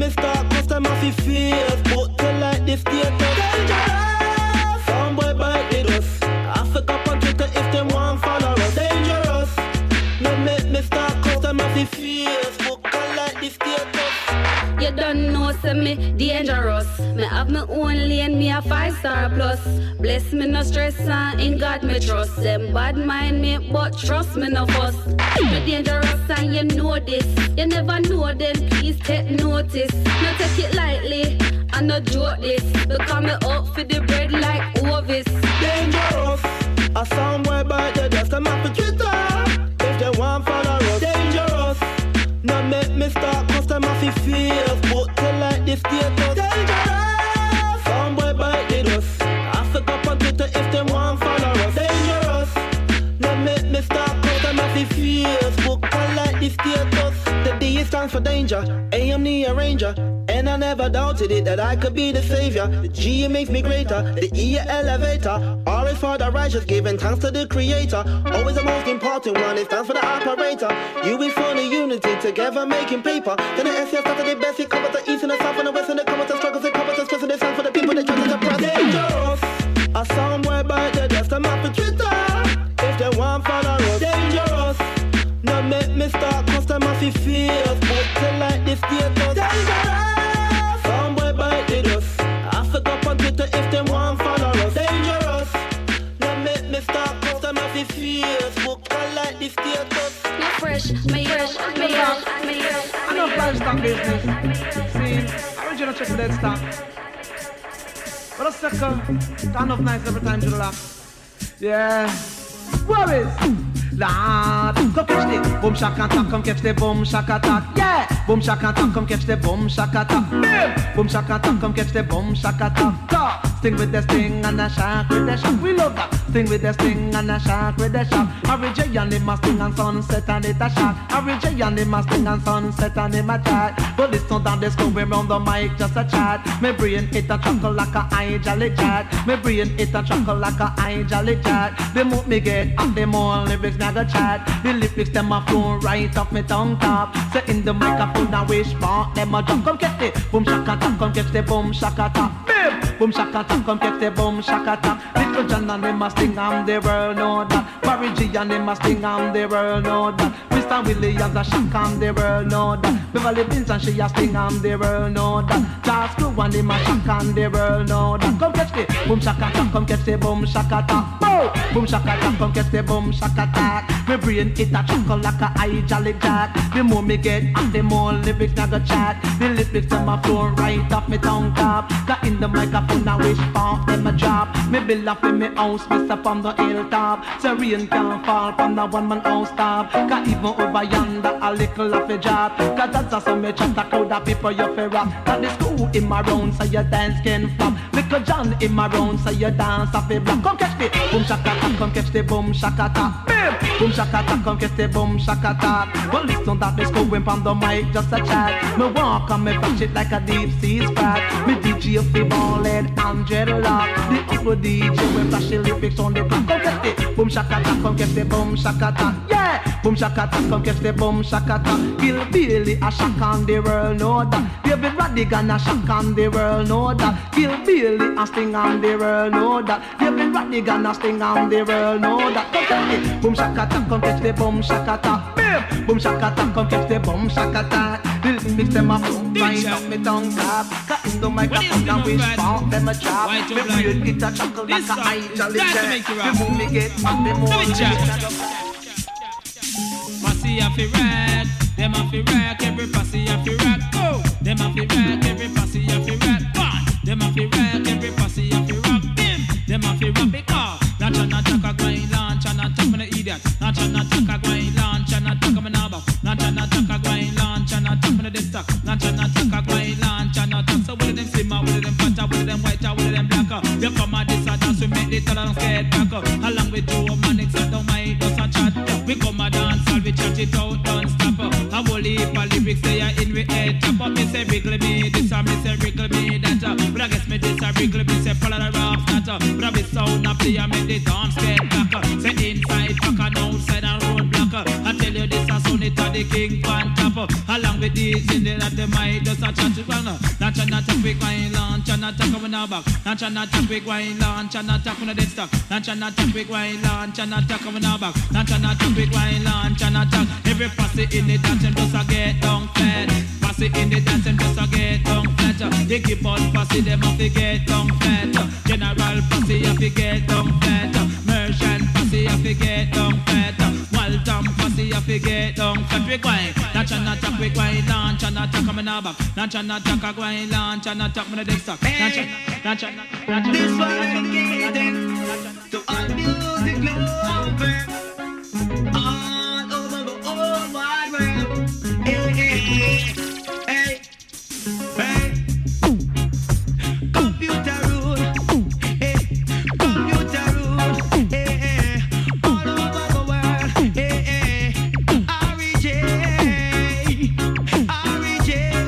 me start cause them off his fears. But to like this theater dangerous. Some boy bite the dust. I fuck up on Twitter if them want follow us. Dangerous. No make me start cause them off his fears. But to like this theater. You don't know, say me dangerous. Me have my own lane, me a five star plus. Bless me no stress and in God me trust. Them bad mind me, but trust me no fuss. Me dangerous and you know this. You never know then please take notice. No take it lightly, I no joke this. Because me up for the bread like Ovis. Dangerous. A sound boy bite the dust. I'm up for Twitter. If they want follow us. Dangerous. No make me start cause them off his fears. But to like this theater dangerous. Some boy bite the dust. I fuck up on Twitter if them want follow us. Dangerous. No make me start cause them off his fears. But to like this theater. The D stands for danger. A am the arranger. And I never doubted it that I could be the savior. The G makes me greater, the E a elevator. R is for the righteous, giving thanks to the creator. Always the most important one, it stands for the operator. U is for the unity, together making paper. Then the S is for the best, it covers the east and the south and the west and the covers the struggles, it covers the stress and the sound for the people that try to suppress. Dangerous, a sound boy by the dust, I'm up for Twitter. If they want follow us, dangerous. No make me start cause them off his fears. But to like this theater, dangerous. Some boy bite the dust. I fuck up on Twitter if them want follow us. Dangerous. No make me start cause them off his fears. But I like this theater. Me fresh, me fresh, me young, me young. I know livestock business. See, original check dead stock. But a sucker, stand up nice every time to the laugh. Yeah. Worries. Lad, come catch the boom shaka attack, come catch the boom shaka attack, yeah. Boom shaka attack, come catch the boom shaka attack. Boom shaka attack, come catch the boom shaka attack. Sting with the sting and a shark with the shark. We love that. Sting with the sting and a shark with the shark. Harry J and him a sting and sunset and it a shark. Harry J and him a sting and sunset and him a chat. But listen down this going round the mic just a chat. My brain it a chuckle like a eye jolly chat. My brain it a chuckle like a eye jolly chat. The more me get up, the more lyrics me a go chat. The lyrics them a flow right off me tongue top. Say in the microphone and wish part them a drop. Come catch the boom shaka tap, come catch the boom shaka tap. Boom shaka tap, come catch the boom shaka tap. Little John and them a sting on the world know that. Barry G and them a sting on the world know that. Mister Williams a shock on the world know that. Beverly Vinson she a sting on the world know that. Charles Crew and them a shock on the world know that. Come catch the boom shaka tap, come catch the boom shaka tap. Boom shaka tap, come catch the boom shaka tap. My brain it a chuckle like a eye jolly jack. The more me get and the more lyrics na go chat. The lyrics them a flow right off me tongue top. Got in the microphone I wish for them a job. Me build up in me house, me step on the hilltop. So rain can't fall from the one man house top. Got even over yonder a little of a job. Cause that's a some me chat a crowd of people you fi rock. Got the school in my round so your dance can flop. Little John in my round so your dance off a block. Come catch the boom shaka tap, come catch the boom shaka tap. Boom shaka tap, come catch the boom shaka tap. Well listen that let's go in from the mic just a chat. Me walk and me flash it like a deep sea sprat. Me D J fi ball and Angela Lock. The upper D J we flash the lyrics on the block. Come catch the boom shaka tap, come catch the boom shaka tap. Yeah, boom shaka tap, come catch the boom shaka tap. Kill Billy a shock on the world know that. David Radigan a shock on the world know that. Kill Billy a sting on the world know that. David Radigan a sting on the world know that. Come catch the boom shaka tap, come catch the boom shaka tap. Boom shaka tap, come catch the boom shaka tap. The lyrics them a flow right off me tongue top. Cut in the microphone and wish for them a drop. Me brain it a chuckle like a eye jolly jet. The more me get and the more me get. Posse a fi rock, them a fi rock, every posse a fi rock. Go, them a fi rock, every posse a fi rock. One, them a fi rock, every posse a fi rock. Them, them a fi rock because launch and attack a grind, launch and attack me the idiot. Launch and attack a grind, launch and attack me now. Launch and attack a grind, launch and attack me the destock. Launch and attack a grind, launch and attack. So with them slimmer, with them fatter, with them whiter, with them blacker. You come at this and dance, we make the talent scared back up. Along with Joe man, it's not my dust and chat. We come a dance, all we chat it out, don't stop. A whole heap of lyrics they are in we head top up. Me say wriggle me this, and me say wriggle me that. But I guess me this, I wriggle me say follow the rough that. But I be sound up there, I make the dance get back. Say inside, back and outside and road block. I tell you you this a son it a the king pan top. Along with these in there that the might just a chat to banner. Not a not a quick wine launch and not a coming out back. Not a not a quick wine launch and not a coming dead stock. Not a not a quick wine launch and not a coming out back. Not a not a quick wine launch and not a every posse in the dance and just a get down flat. Posse in the dance and just a get down flat. They keep on posse them have to get down flat. General posse have to get down flat. Merchant posse have to get down flat. Walton posse have to get down flat. Quick wine, not a not a quick wine launch and not a coming out back. Not a not a quick wine launch and not a coming dead stock. Not a not a not a. This one dedicated to all music lovers all over the whole wide world. Hey, hey, hey, hey. Computer rule, hey, computer rule, hey, hey. All over the world, hey, hey. R E J, R E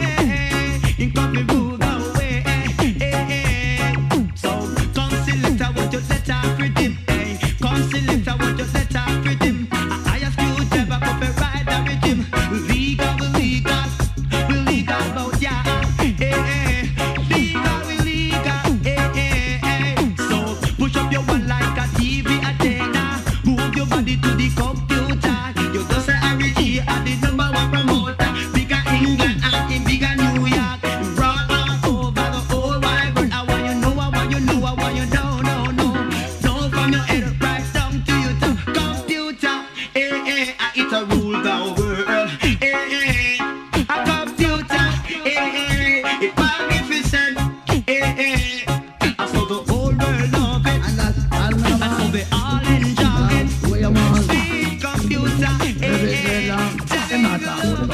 J, in copy rule the way, hey, hey. So come select, I want your letter rhythm, hey. Come select, I want your letter rhythm. I ask you to ever copyright the rhythm. Legal, illegal, illegal about ya, hey, hey. Legal, illegal, hey, hey, hey. So push up your one like a T V antenna. Move your body to the computer. You just say R E G are the number one promoter. Bigger England and in bigger New York. Brought all over the whole wide world. I want you know, I want you know, I want you know, no, no. No from your head right down to your tongue. Computer, eh, eh, I it a rule the world. Eh, eh, a computer, eh, eh, it magnificent. Eh, eh, I saw the whole world love it. And that's all I saw they all enjoy it. Sweet computer, eh, eh, tell me love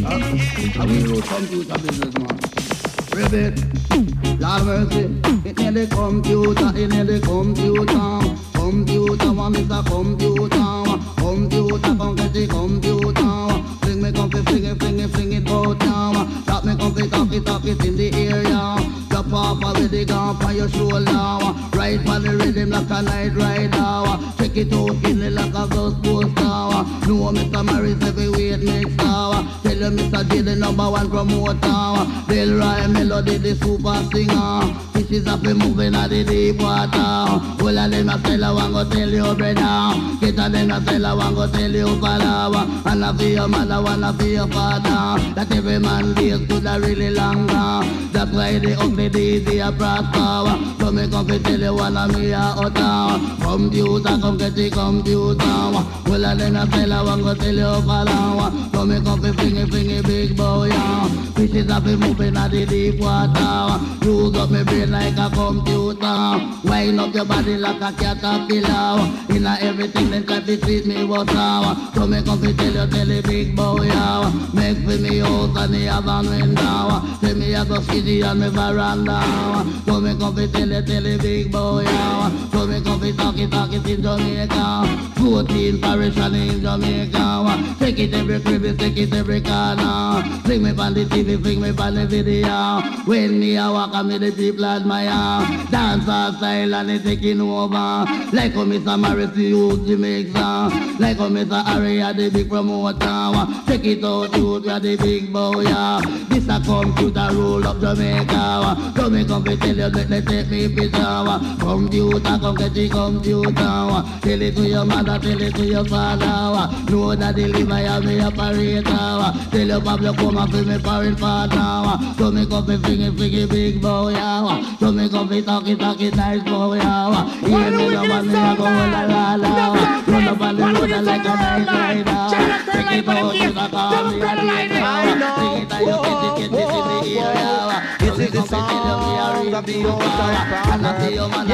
it. I will root computer business, man. Ribbit, Lord mercy, it in the computer, in the computer. Computer, one is a computer. Computer, come get the computer. Fling me, come fling it, fling it, fling it, go down. Drop me, come talk it, talk it in the area. Drop off with the gun on your shoulder. Right on the rhythm like a night rider. Check it out, kill it like a ghost poster. No, Mister Morris, heavyweight mixer. Tell you Mister J, the number one promoter. Del Roy Melody, the super singer. Fishes up and moving at the deep water. Well, I them a tell I want to tell you, brother. Get a them a tell I want to tell you, father. And I feel your mother, and I feel your father. That every man days could a really longer. That's why the ugly days they are prosper. So me come to tell you one of me a utter. Computer, come get the computer. Well, I them a tell I want to tell you, father. So me come to fling fling a big boy. Fishes up and moving at the deep water. Use up my brain like a computer. Wind up your body like a caterpillar. In a everything then try to treat me water. So me come to tell you, tell the big boy. Make for me house and the other window. Say me a go skinny on me veranda. So me come to tell you, tell the big boy. So me come to talk it, talk it in Jamaica. fourteen parish and in Jamaica. Take it every crib, take it every corner. Bring me on the T V, bring me on the video. When me a walk, I me the people admire. Dance our style and it taking over. Like how Mister Morris use Jamaica. Like how Mister Harry are the big promoter. Check it out, you we are the big boy. This a computer rule of Jamaica. So me come to tell you that they take me picture. Computer, come get the computer. Tell it to your mother, tell it to your father. Know that the liver ya me operator. Tell your Pablo come and feel me foreign father. So me come to fling it, fling it big boy. So me come to talk it, talk it nice boy. Hear me love and me a go la la la. Run up on the road like a nice rider. Take it out to the car, me a leader. Take it and you get it, get it in the area. This is the song of the old time prophet.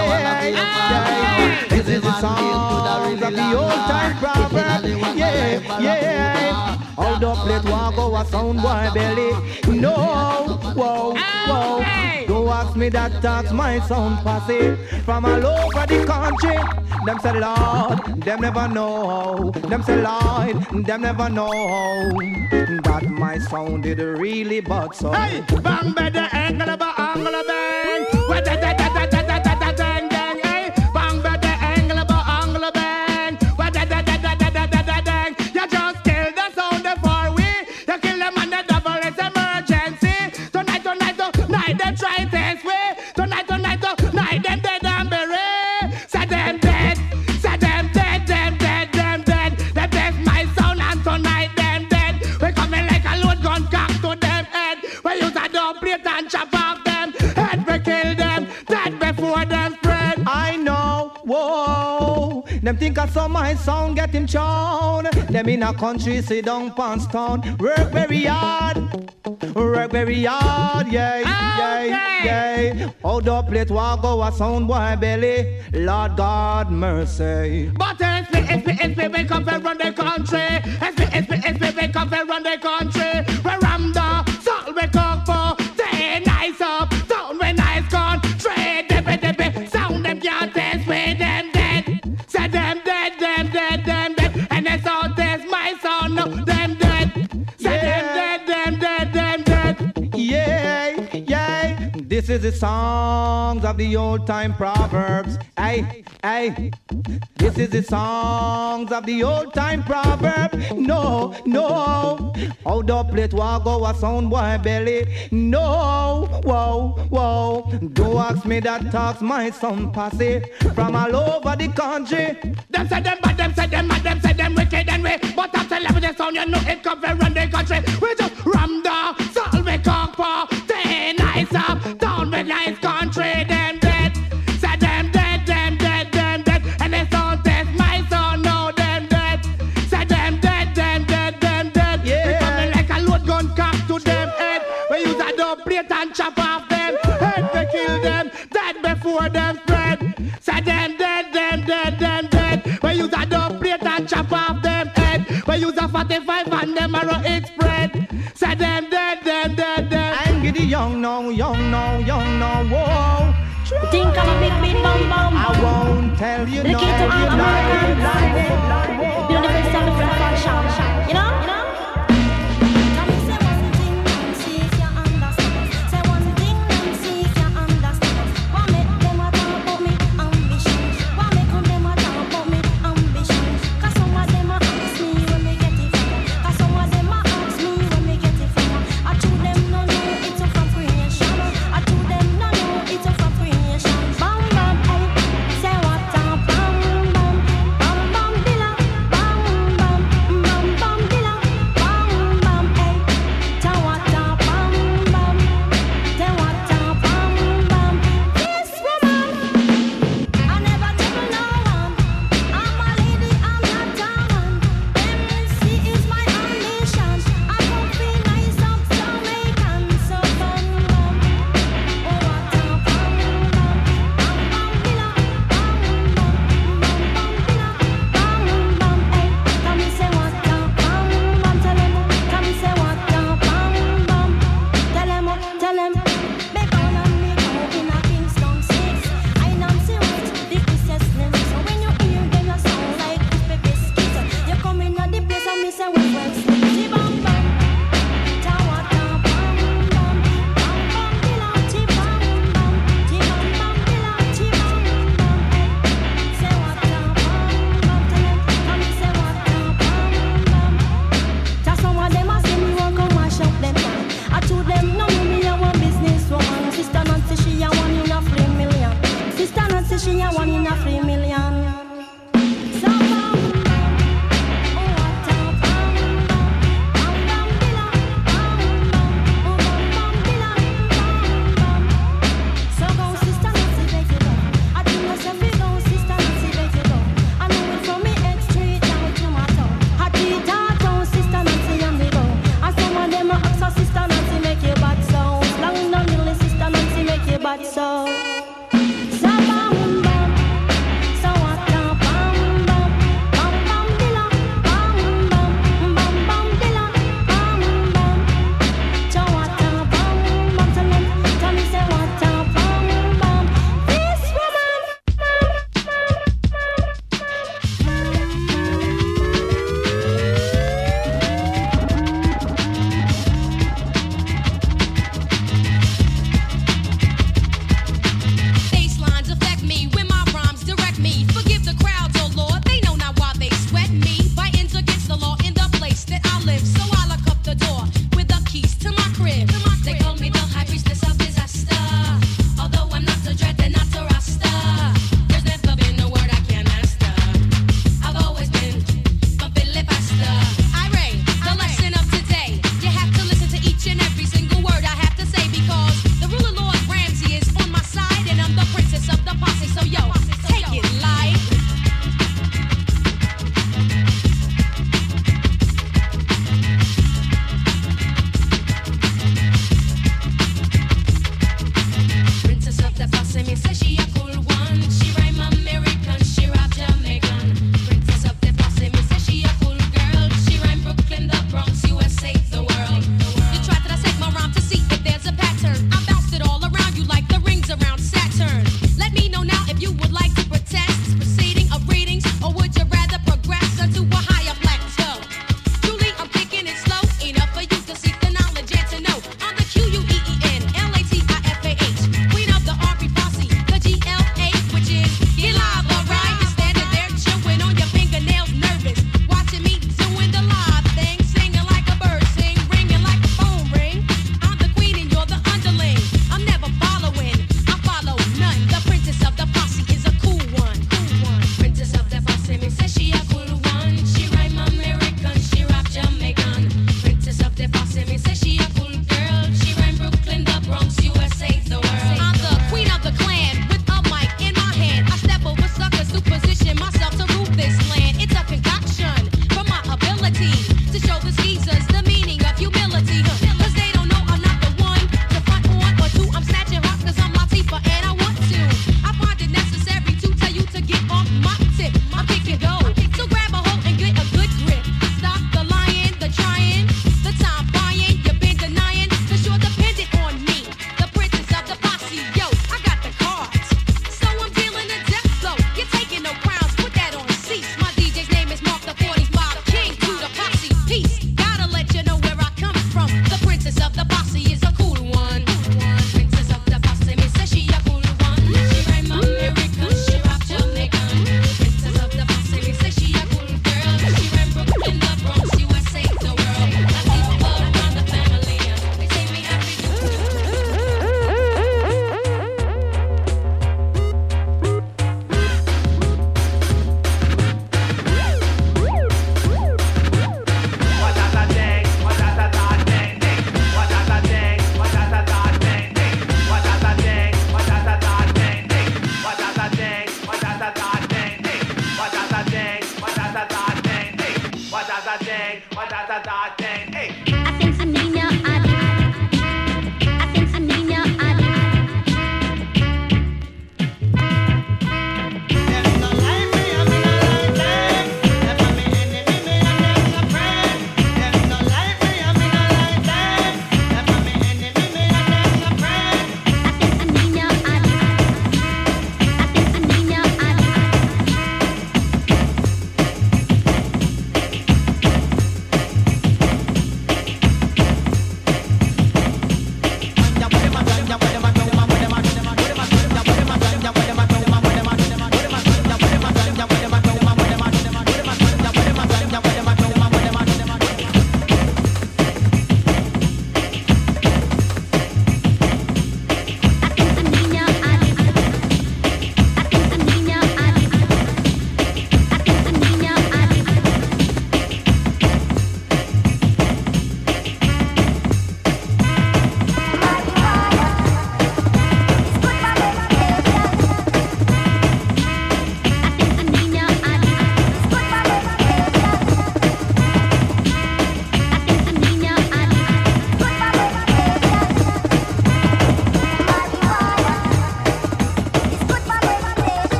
Yeah, this is the song of the old time prophet. Yeah, yeah. Hold up, let one go a sound boy belly. No, whoa, whoa. Don't ask me that talks my sound posse from all over the country. Them say Lord, them never know. Them say Lord, them never know that my sound did really bad so. Hey, bang bang the angle of a angle of bang. What da da da da da da da da dang dang. Hey, bang bang the angle of a angle of bang. What da da da da da da da da dang. You just tell chop off them, head we kill them, dead before them spread. I know, whoa. Them think I saw my sound get him chown. Them in a country sit down pants town. Work very hard, work very hard, yeah, yeah, yeah. Hold up, let walk go a sound boy belly. Lord God mercy. But S P, S P, S P, we come and run the country. S P, S P, S P, we come and run the country. Where I'm the salt we cook for. Stay nice up, down when nice country. Debe, debe, sound them can't test me, them dead. Say them dead, them dead, them dead. And the sound test my sound, no, them dead. Say them dead, them dead, them dead. Yeah, yeah. This is the songs of the old time proverbs. Hey, hey. This is the songs of the old time proverb. No, no. Hold up, let walk go a sound boy belly. No, whoa, whoa. Don't ask me that talks my son posse from all over the country. Them say them bad, them say them mad, them say them wicked and we. But after eleven the sound, you know it come from run the country. We just ram the salt we cook for. Stay nice up, down with nice country. Them dead, say them dead, them dead, them dead. And the sound test my sound, no them dead. Say them dead, them dead, them dead. Yeah. We coming like a load gun cock to them head. We use a double plate and chop off them head. We kill them, dead before them spread. Say them dead, them dead, them dead. We use a double plate and chop off them head. We use a forty-five and them arrow it spread. Say them dead, them dead, dead. I'm getting young now, young now, young now, whoa. Think I'm a big, big bum bum. I won't tell you no. Look into all American life. Build the best of the front fashion. You know? You know? Come and say one thing and see if you understand. Say one thing and see if you understand. Why make them a talk about me ambition? Why make them a talk about me ambition? Cause some of them a ask me when me get it from. Cause some of them a ask me when me get it from. I to them no know it's a from creation. I to them no know it's a from creation. Bam bam, hey, say what a bam bam, bam bam dilla, bam bam, bam bam dilla, bam bam, hey, say what a bam bam, say what a bam bam. This woman, I never tell no one. I'm a lady, I'm not a man. M C is my ambition. I come feel nice up Jamaican, so bam bam. Oh what a bam bam, bam bam dilla, bam bam, bam bam dilla, bam bam, hey. Come and say what a bam bam, tell 'em. Come and say what a bam bam, tell 'em, tell 'em. Make all of me go in a Kingston six. I know see what the business name. So when you hear them, you sound like crispy biscuits. You come in at the place and me say we well sleep. Bam bam, tell what a bam bam, bam bam dilla, chi bam bam, chi bam bam dilla, chi bam bam, hey. Say what a bam bam, tell 'em. Come and say what a bam bam. Just some of them a say me want come mash up them man. I told them no me a one business woman. Sister Nancy she a one in a three million. Sister Nancy she a one in a three million. So bam bam, oh what a bam bam, bam bam dilla, bam bam, oh bam bam dilla, bam bam. So go Sister Nancy make it up. I think myself it go Sister Nancy make it up. I know it from me X Street down to my town. I treat her down Sister Nancy and me go. And some of them a ask her Sister Nancy make you bad sound. Long down little Sister Nancy make you bad sound. So bam bam, so what a bam bam, bam bam dilla, bam bam, bam bam dilla, bam bam. So what a bam bam, tell 'em, tell me say what a bam bam. This woman.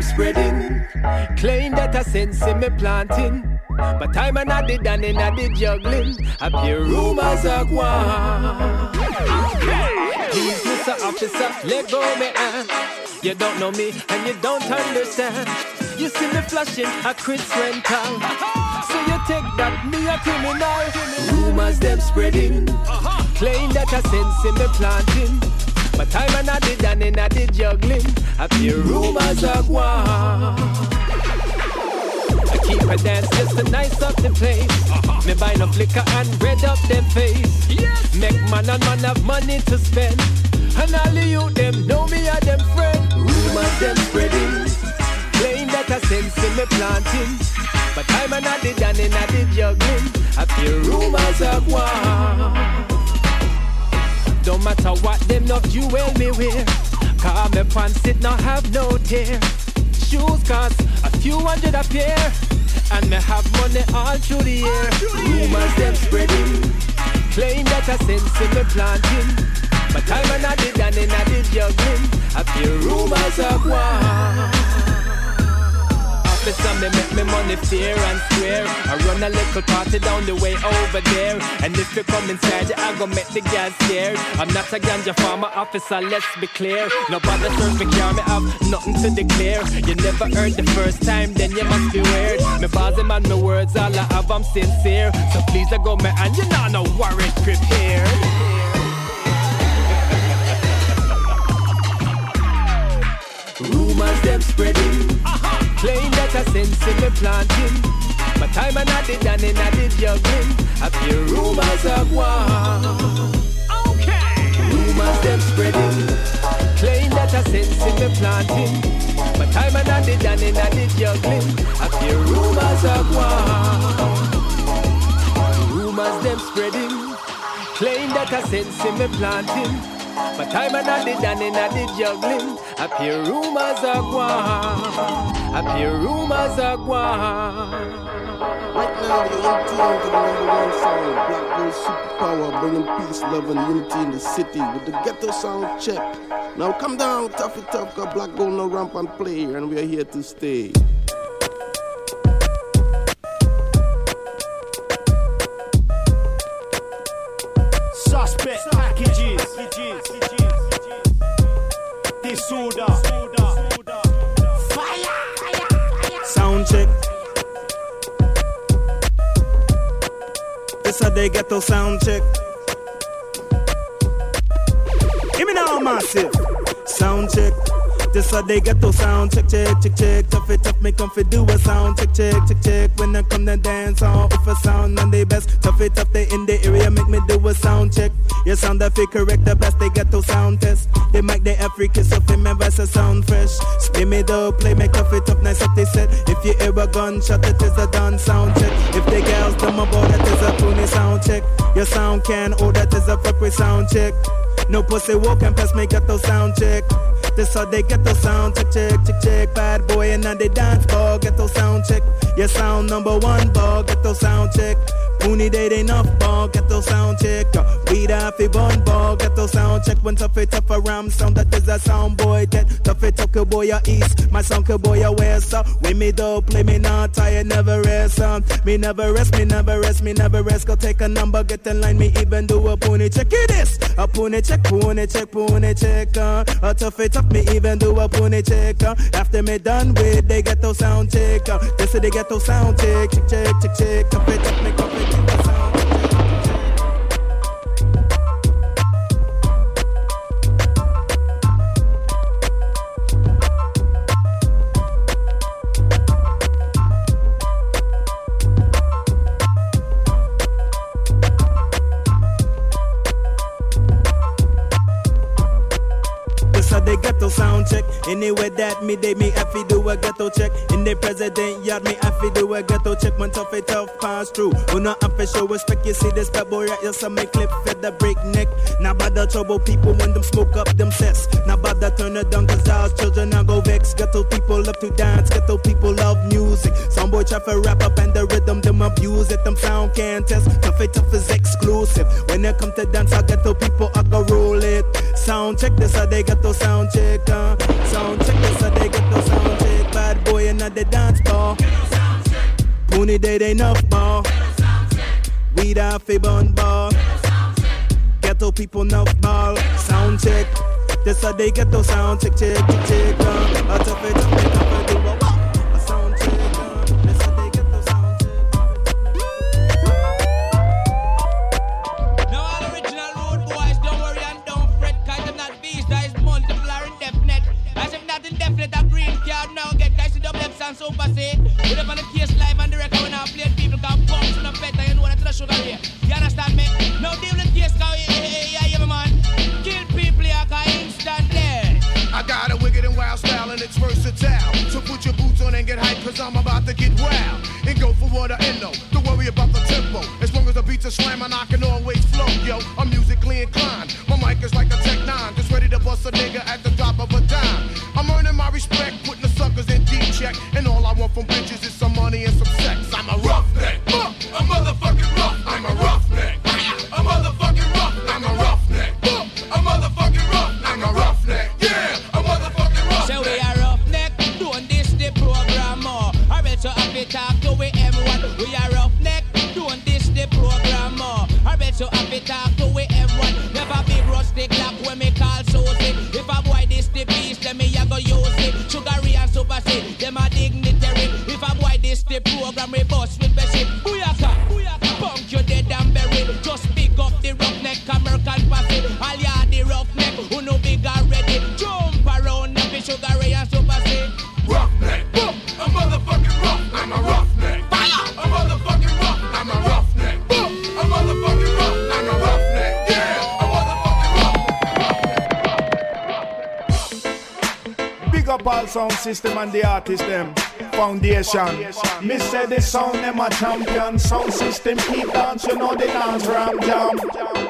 spreading. Claim that I sense in me planting. But time and I did and in I did juggling. Appear rumors are gone. Please, Mister Officer, let go me hand. You don't know me and you don't understand. You see me flashing a Chris rental. So you take that me a criminal. Rumors them spreading. Claim that I sense in me planting. But time and I did and in I did juggling. Appear rumors are gone. I keep a dance just to nice up the place. Uh-huh. Me buy no flicker and red up them face. Yes. Make man and man have money to spend. And all the youth them know me are them friend. Rumors them spreading. Claim that I sense in me planting. But time and I did and in I did juggling. I feel rumors are gone. Don't matter what them not jewel me wear. Cause me pants it not have no tear. Shoes cost a few hundred a pair. And me have money all through the year. Rumors them spreading. Claim that I sense in me planting. But time and I did and then I did juggling. I feel rumors are gone. Officer me make me money fair and square. I run a little party down the way over there. And if you come inside, I go make the guys scared. I'm not a ganja farmer officer, let's be clear. Nobody serve me care, me have nothing to declare. You never heard the first time, then you must be weird. Me bars and my words, all I have, I'm sincere. So please I go me and you know no worry, prepared. Rumors them spreading. Uh-huh. Claim that I sense in me planting. But time and I did and then I did juggling. I feel rumors are gone. Okay. Rumors them spreading. Claim that I sense in me planting. But time and I did and then I did juggling. I feel rumors are gone. Rumors them spreading. Claim that I sense in me planting. But time and I did and then I did juggling. I hear rumors are gone. I hear rumors are gone. Right now you're in tune to the number one song, Black Gold Superpower, bringing peace, love and unity in the city with the ghetto sound check. Now come down, tough it tough, cause Black Gold no ramp and play, and we are here to stay. Suspect packages, disorder, fire, sound check. This how they get those sound check. Give me now, massive sound check. This how they get those sound check, check, check, check. Tough it tough, make comfy do a sound check, check, check, check. When I come to dance on, if a sound and they best. Tough it tough, they in the area, make me do a sound check. Your sound that feel correct, the best they get those sound test. They make the African so they my voice a sound fresh. Spin me the play, make tough it up, nice up they said. If you hear a gunshot, it is a done sound check. If the girls come about, that is a pony sound check. Your sound can, oh that is a fuck with sound check. No pussy walk and pass, make get those sound check. This how they get those sound check, check, check, check. Bad boy and now they dance ball, get those sound check. Your sound number one ball, get those sound check. Pony they enough ball, get those sound check. Beat off a bun ball, get those sound check. When tough it tough around sound, that is a sound boy that tough it tough boy ya east. My sound boy ya west. When me do play me not tired, never rest. Um, me never rest, me never rest, me never rest. Go take a number, get in line, me even do a pony check. It is a pony check, pony check, pony check. Uh, a tough it tough, me even do a pony check. Uh, after me done with, they get those sound check. Uh, they say they get those sound check, check, check, check, check. Tough it tough, me tough it. They ghetto sound check. Anyway that me they me have to do a ghetto check. In the president yard me have to do a ghetto check. When tough it tough pass through. Who not have to show respect. You see this bad boy right here, so make clip for the breakneck. Now bother trouble people when them smoke up them sets. Now bother turn it down cause our children now go vex. Ghetto people love to dance. Ghetto people love music. Some boy try to rap up and the rhythm them abuse it. Them sound can't test. Tough it tough is exclusive. When they come to dance I ghetto people I go roll it. Sound check this how they get those sound check, uh. Sound check this how they get those sound check. boy in the dance bar. Pony day they enough bar. Weed off a bun bar. Ghetto people enough ball. Sound check. This how they ghetto sound check, check, check, check. Uh, a tough it, tough it, tough it, do a wop. A sound check. Uh, this how they ghetto sound check. Now all original road boys, don't worry and don't fret, cause them not beast, that is multiple or indefinite. As if not indefinite, a green card now get guys to double F's and super say. With up on the case live and the record when I play people can bounce in the better, you know what I tell the sugar here. You understand me? Now deal with the case, cause yeah, yeah, yeah, man. Kill people here, cause instant dead. I got a wicked and wild style and it's versatile. So put your boots on and get hyped, cause I'm about to get wild. And go for what I know. Don't worry about the tempo. As long as the beats are slamming, I can always flow, yo. I'm musically inclined. My mic is like a Tech nine, just ready to bust a nigga at the drop of a dime. I'm earning my respect, putting the suckers in deep check. And all I want from bitches is some money and some sex. I'm a roughneck. Uh, a motherfucking rough. I'm a roughneck. A motherfucking rough. I'm a roughneck. Uh, a motherfucking rough. I'm a roughneck. Yeah, a motherfucking rough. So we are roughneck, doing this the program more. I bet you have to talk to we M one. We are roughneck, doing this the program more. I bet you have to talk to we M one. Never big rustic clock when me call Susie. If a boy this the beast, then me I go use it. Sugary and super C, them a dignitary. If a boy this the program, we bust with best shit. Booyaka, booyaka, punk you dead and buried. Just pick up the roughneck, American passy. All ya the roughneck, who no big already. Jump around the sugary and super C. Roughneck, uh, a motherfucking rough. I'm a roughneck. Fire, a motherfucking rough. I'm a roughneck. Uh, a motherfucking rough. I'm a roughneck. Yeah, a motherfucking rough. Big up all sound system and the artist them. Foundation. Me say the sound them a champion. Sound system keep dance, you know the dance ram jam.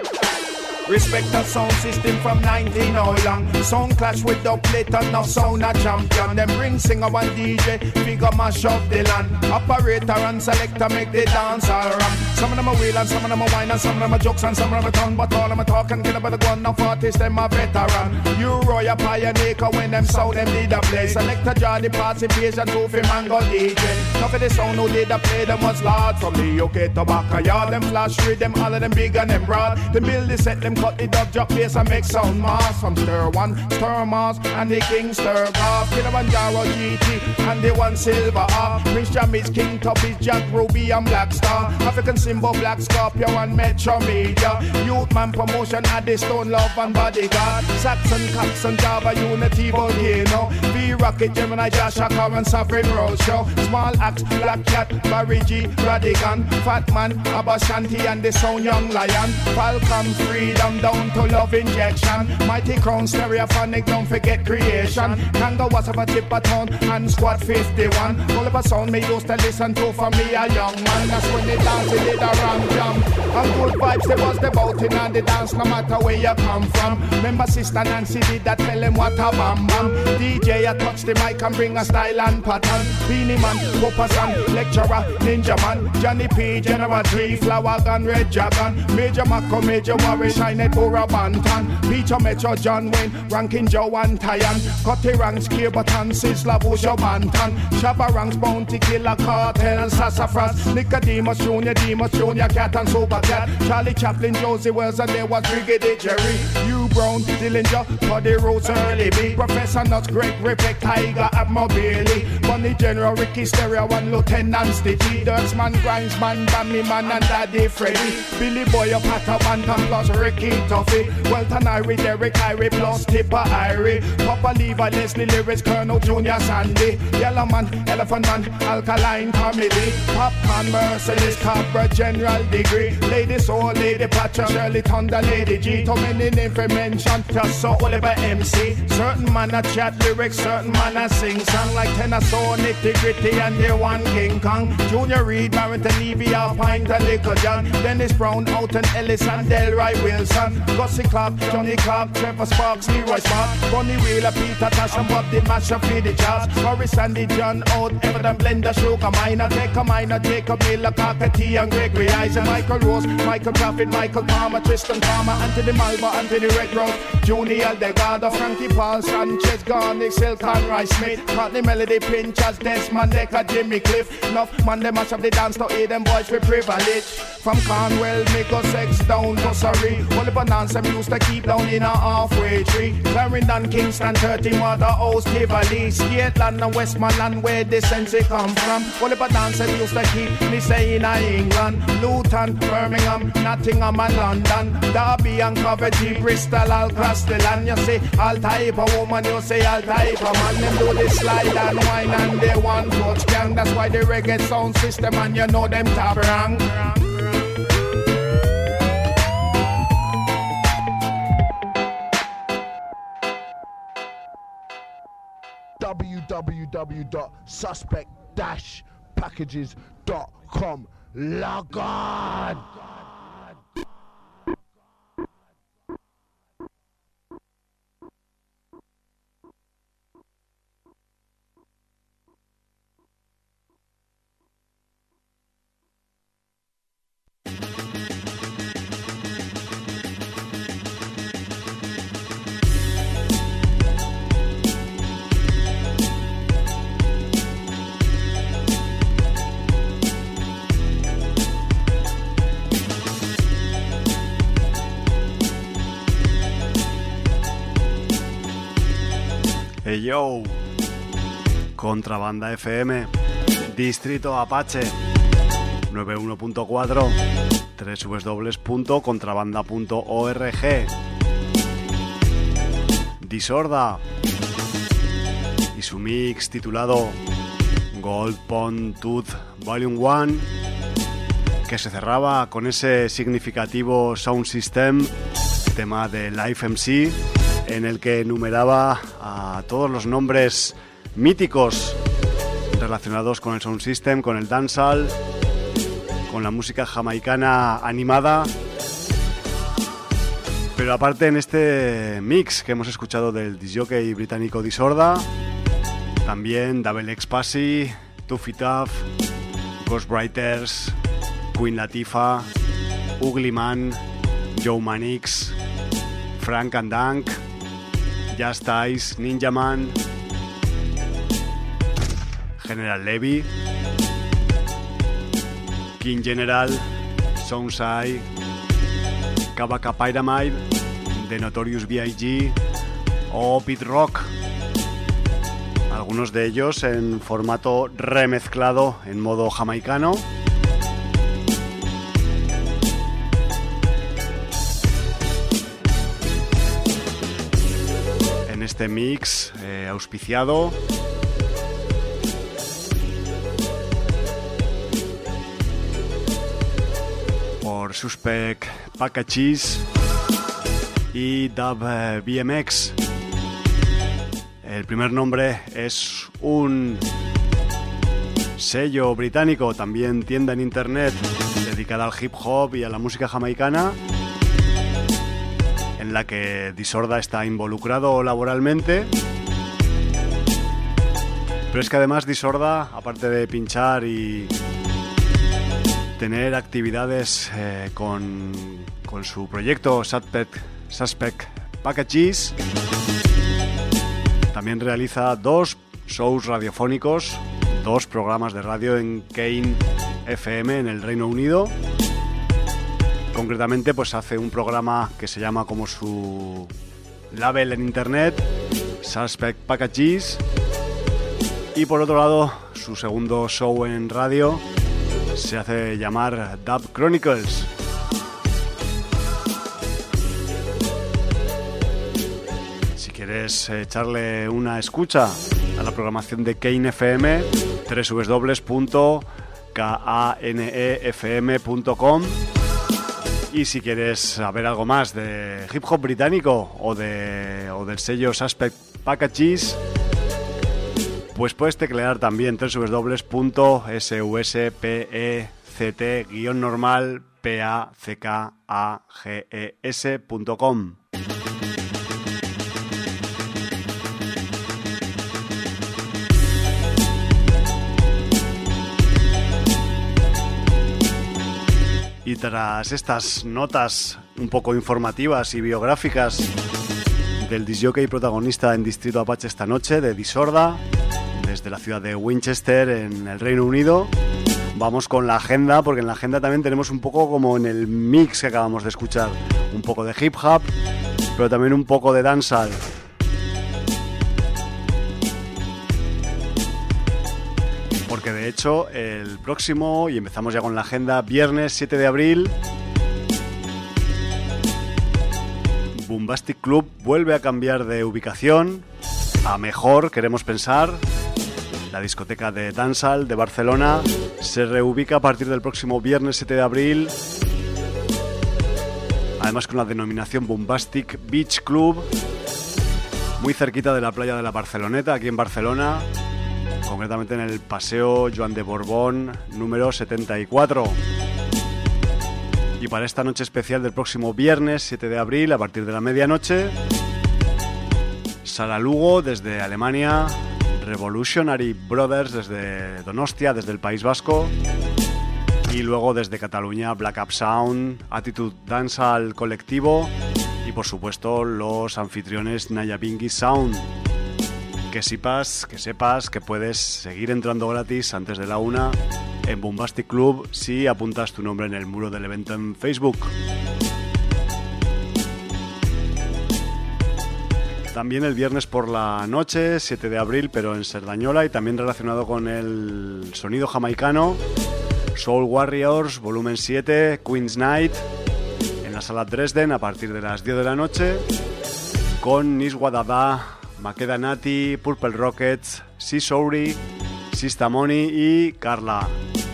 Respect the sound system from nineteen oh long. Sound clash with the plate and now sound a champion. Them bring singer and D J, figure mash up the land. Operator and selector make the dance all ram. Some of them a wheel and some of them a wine and some of them a jokes and some of them a tongue. But all of them a talk and kill about the gun. Now forties them a veteran. You Roy a pioneer when them sound them did a play. Selector draw the participation to fi man go D J. Now for the sound who did a play them was large. From the U K to Bacayard. Them flash read them all of them big and them broad. Them build the set them cut the dub drop bass and make sound mass. From Stir One, Stir Mars and the King Stir Golf. Kilimanjaro G T and the one Silver R. Prince Jammy's King Tubby's Jack Ruby and Black Star. African Symbol Black Scorpio and Metro Media. Youth Man Promotion at the Stone Love and Bodyguard. Saxon, Coxon, Java, Unity, Volcano. V-Rocket, Gemini, Josh, Car and Sovereign Roadshow. Small Axe, Black Cat, Barry G, Radigan. Fat Man, Abba Shanti and the Sound Young Lion. Falcon, Freedom, down to Love Injection. Mighty Crown, Stereophonic, don't forget creation. Kango was up a tip a town and Squad fifty-one. All of a sound me used to listen to for me a young man. That's when they dance, they did a ram jam. And good vibes, they was the boating and the dance no matter where you come from. Remember Sister Nancy did that, tell him what a bam bam. D J, I touch the mic and bring a style and pattern. Beanie Man, Whoopers and Lecturer, Ninja Man, Johnny P, General Tree, Flower Gun, Red Dragon, Major Mako, Major Warrior, Shine It, Ura Bantan, Peter Metro, John Wayne, Rankin Joe and Tyan, Cutty Ranks, K Button, Sizzla, Busho Bantan, Shabba Ranks, Bounty Killer, Cartel and Sassafras, Nicodemus Junior, Demus Junior, Cat and Super Cat, Charlie Chaplin, Josie Wells and there was Brigadier Jerry, Hugh Brown, Dillinger, Buddy Rhodes, Early B, Professor Nuts, Greg Ripek, Tiger, Admiral Bailey, Bunny General, Ricky Stereo and Lieutenant Stitchy, Dirtsman, Grimesman, Bammy Man and Daddy Freddy, Billy Boy, Pata Bantam plus Ricky Tuffy, Welton Irie, Derek Irie plus Tipper Irie, Papa Levi, Leslie Lyrics, Colonel Junior Sandy, Yellow Man, Elephant Man, Alkaline Comedy, Popcorn, Merciless, Cobra, General Degree, Lady Soul, Lady Patra, Shirley Thunder, Lady G, too many names for mention, just so Oliver M C, certain man a chat lyrics, certain man a sing song, like Tenor Soul, Nitty Gritty and the one King Kong, Junior Reed, Barrington Levy, Alpine, and Little John, Dennis Brown, Alton Ellis and Delroy Wilson. Jackson, Gussie Clark, Johnny Clark, Trevor Sparks, Leroy Spark, Bonnie Wheeler, Peter Tosh, and Bob the Masher for the jazz. Morris and the John Oates, Everton Blender, Sugar Minor, take a minor, take a Miller, Cockatee, and Gregory Eyes, and Michael Rose, Michael Prophet, Michael Palmer, Tristan Palmer, Anthony Malva, Anthony Red Rose, Junior Delgado, Frankie Paul, Sanchez, Garnick, Silk, Rice Smith, Courtney Melody, Pinchers, Desmond Decker, Jimmy Cliff. Enough man, they mash up the dance to aid them boys for privilege. From Cornwall, make us sex down to Surrey. Only bananas them used to keep down in a halfway tree. Clarendon, Kingston, thirteen Waterhouse, Tivoli, Scotland and Westmoreland, where the sense they come from. Only bananas them used to keep me say in England, Luton, Birmingham, Nottingham and London, Derby and Coventry, Bristol, all across the land. You say all type of woman, you say all type of man. Them do the slide and wine and they want touch gang. That's why the reggae sound system and you know them top rank. w w w dot suspect dash packages dot com. Log on! Hey yo, Contrabanda F M, Distrito Apache, noventa y uno punto cuatro, doble u doble u doble u punto contrabanda punto org, Disorda y su mix titulado Gold Pond Tooth Volume uno, que se cerraba con ese significativo Sound System, tema de Life M C, en el que enumeraba a todos los nombres míticos relacionados con el sound system, con el dancehall, con la música jamaicana animada. Pero aparte, en este mix que hemos escuchado del disjockey británico Disorda, también Double X Passy, Tuffy Tuff, Ghostwriters, Queen Latifah, Ugly Man, Joe Manix, Frank and Dunk, Just Ice, Ninja Man, General Levy, King General, Soundside, Kabaka Pyramide, The Notorious B I G o Pit Rock. Algunos de ellos en formato remezclado en modo jamaicano. Este mix eh, auspiciado por Suspect Packages y Dub eh, B M X. El primer nombre es un sello británico, también tienda en internet dedicada al hip hop y a la música jamaicana, en la que Disorda está involucrado laboralmente. Pero es que además Disorda, aparte de pinchar y tener actividades eh, con, con su proyecto Suspect, Suspect Packages, también realiza dos shows radiofónicos, dos programas de radio en Kane F M en el Reino Unido. Concretamente, pues hace un programa que se llama como su label en internet, Suspect Packages. Y por otro lado, su segundo show en radio se hace llamar Dub Chronicles. Si quieres echarle una escucha a la programación de Kane F M, doble u doble u doble u punto kanefm punto com. Y si quieres saber algo más de hip hop británico o, de, o del sello Suspect Packages, pues puedes teclear también doble u doble u doble u punto suspect normal P A C K A G E S punto com. Y tras estas notas un poco informativas y biográficas del disjockey protagonista en Distrito Apache esta noche, de Disorda, desde la ciudad de Winchester, en el Reino Unido, vamos con la agenda, porque en la agenda también tenemos un poco como en el mix que acabamos de escuchar, un poco de hip hop, pero también un poco de dancehall. Porque de hecho el próximo, y empezamos ya con la agenda, viernes siete de abril, Boombastic Club vuelve a cambiar de ubicación, a mejor, queremos pensar. La discoteca de dancehall de Barcelona se reubica a partir del próximo viernes siete de abril, además con la denominación Boombastic Beach Club, muy cerquita de la playa de la Barceloneta, aquí en Barcelona, concretamente en el Paseo Joan de Borbón número setenta y cuatro. Y para esta noche especial del próximo viernes siete de abril, a partir de la medianoche, Sala Lugo desde Alemania, Revolutionary Brothers desde Donostia, desde el País Vasco, y luego desde Cataluña Black Up Sound, Attitude Dancehall Colectivo y por supuesto los anfitriones Nyabinghi Sound. Que sepas, que sepas que puedes seguir entrando gratis antes de la una en Boombastic Club si apuntas tu nombre en el muro del evento en Facebook. También el viernes por la noche, siete de abril, pero en Cerdañola, y también relacionado con el sonido jamaicano, Soul Warriors, volumen siete, Queen's Night, en la sala Dresden a partir de las diez de la noche, con Niswa Dada, Makeda Nati, Purple Rockets, Sisori, Sista Money y Carla.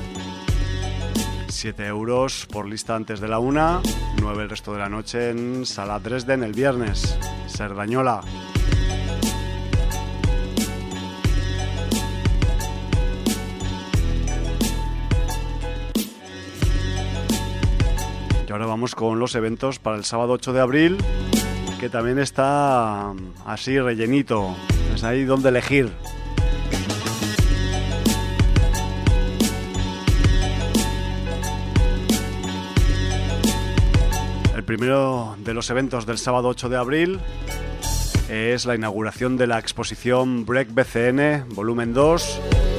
siete euros por lista antes de la una, nueve el resto de la noche en Sala Dresden el viernes, Cerdañola. Y ahora vamos con los eventos para el sábado ocho de abril, que también está así rellenito, es ahí donde elegir. El primero de los eventos del sábado ocho de abril es la inauguración de la exposición Break B C N volumen dos,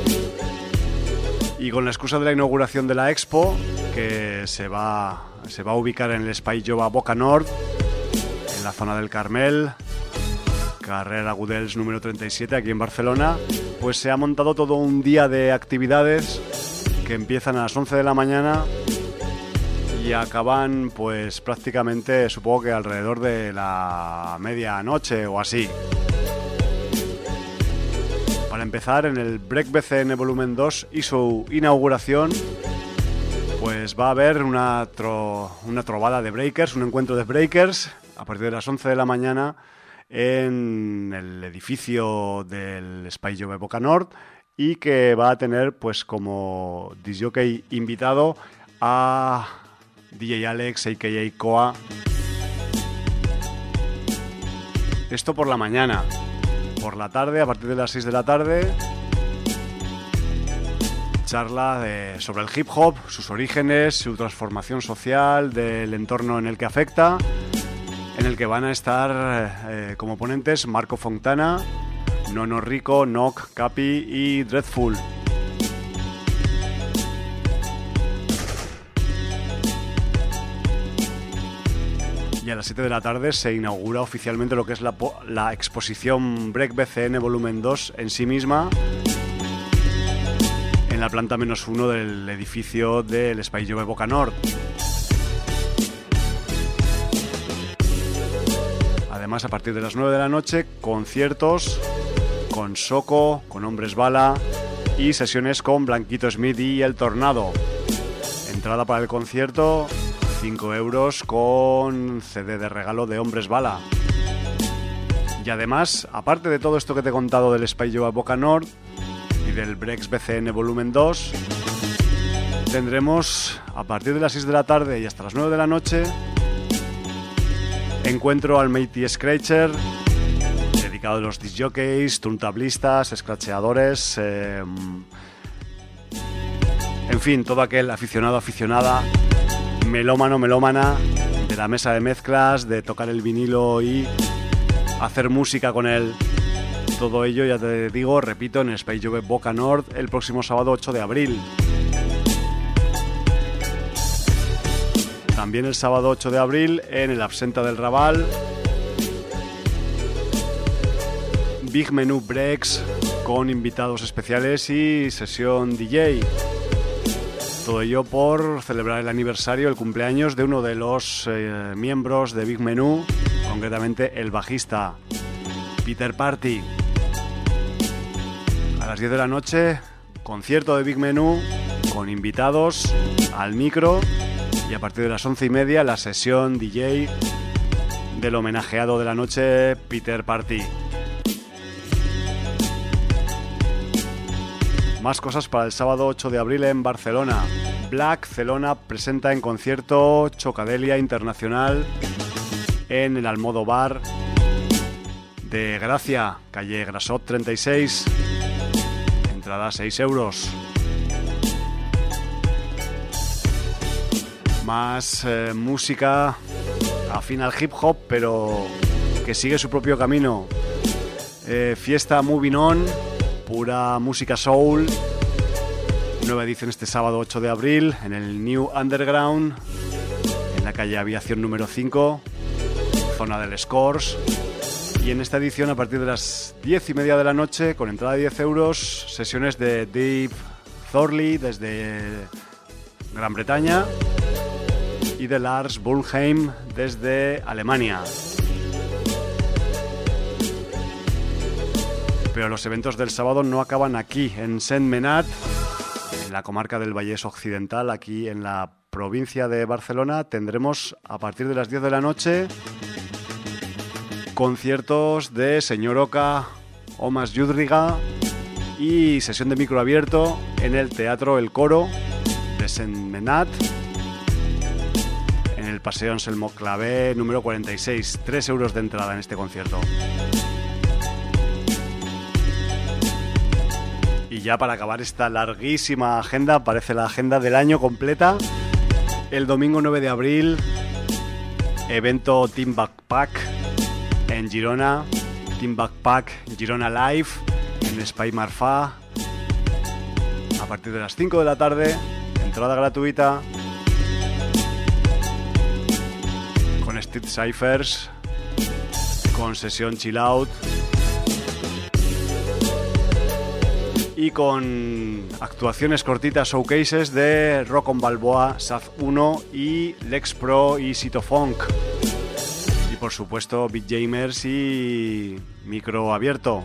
y con la excusa de la inauguración de la expo, que se va, se va a ubicar en el Espai Jove Boca Nord, en la zona del Carmel, carrera Gudels número treinta y siete, aquí en Barcelona, pues se ha montado todo un día de actividades que empiezan a las once de la mañana y acaban pues prácticamente, supongo que alrededor de la medianoche o así. Para empezar, en el Break B C N volumen dos y su inauguración, pues va a haber una, tro, una trovada de breakers, un encuentro de breakers a partir de las once de la mañana en el edificio del Espai Jove Boca Nord, y que va a tener pues como disjockey invitado a D J Alex, a k a. Koa. Esto por la mañana. Por la tarde, a partir de las seis de la tarde, charla de, sobre el hip hop, sus orígenes, su transformación social, del entorno en el que afecta, en el que van a estar eh, como ponentes Marco Fontana, Nono Rico, Nock, Capi y Dreadful. Y a las siete de la tarde se inaugura oficialmente lo que es la, la exposición Break B C N volumen dos en sí misma, en la planta menos uno del edificio del Espai Jove Boca Nord. Además, a partir de las nueve de la noche, conciertos con Soko, con Hombres Bala y sesiones con Blanquito Smith y El Tornado. Entrada para el concierto, cinco euros con C D de regalo de Hombres Bala. Y además, aparte de todo esto que te he contado del Espai Jove Boca Nord y del Breaks B C N volumen dos, tendremos a partir de las seis de la tarde y hasta las nueve de la noche encuentro al Mighty Scratcher, dedicado a los disc jockeys, turntablistas, scratcheadores, eh, en fin, todo aquel aficionado, aficionada, melómano, melómana, de la mesa de mezclas, de tocar el vinilo y hacer música con él. Todo ello, ya te digo, repito, en Space Jove Boca Nord el próximo sábado ocho de abril. También el sábado ocho de abril en el Absenta del Raval, Big Menu Breaks con invitados especiales y sesión D J. Todo ello por celebrar el aniversario, el cumpleaños de uno de los eh, miembros de Big Menu, concretamente el bajista Peter Party. A las diez de la noche, concierto de Big Menu con invitados al micro, y a partir de las once y media la sesión D J del homenajeado de la noche, Peter Party. Más cosas para el sábado ocho de abril en Barcelona. Black Celona presenta en concierto Chocadelia Internacional en el Almodóvar de Gracia, calle Grasot treinta y seis. Entrada seis euros. Más eh, música afín al hip hop, pero que sigue su propio camino. Eh, fiesta Moving On, pura música soul. Nueva edición este sábado ocho de abril en el New Underground, en la calle Aviación número cinco, zona del Scores. Y en esta edición, a partir de las diez y media de la noche, con entrada de diez euros, sesiones de Dave Thorley desde Gran Bretaña y de Lars Burnheim desde Alemania. Pero los eventos del sábado no acaban aquí, en Sentmenat, en la comarca del Vallès Occidental, aquí en la provincia de Barcelona. Tendremos a partir de las diez de la noche conciertos de Señor Oca, Omas Yudriga y sesión de micro abierto en el Teatro El Coro de Sentmenat, en el Paseo Anselmo Clavé número cuarenta y seis. tres euros de entrada en este concierto. Y ya para acabar esta larguísima agenda, parece la agenda del año completa, el domingo nueve de abril, evento Team Backpack en Girona, Team Backpack Girona Live en Espai Marfà, a partir de las cinco de la tarde, entrada gratuita, con Street Cyphers, con sesión chill out y con actuaciones cortitas, showcases de Rock on Balboa, Saz uno y Lex Pro y Sito Funk. Y por supuesto Beat Jamers y micro abierto.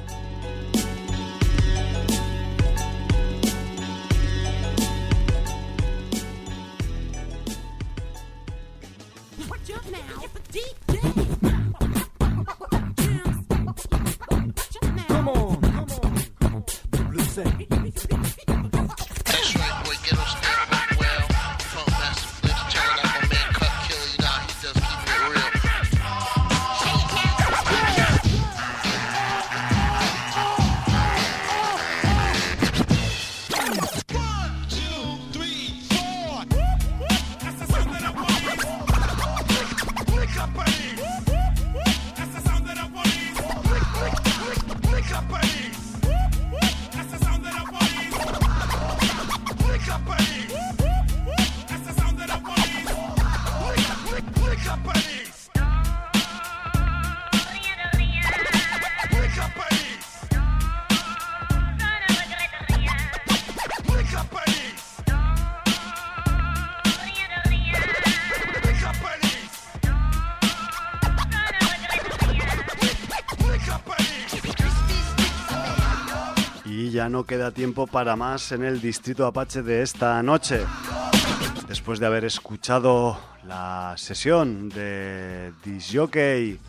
Ya no queda tiempo para más en el Distrito Apache de esta noche. Después de haber escuchado la sesión de Disc Jockey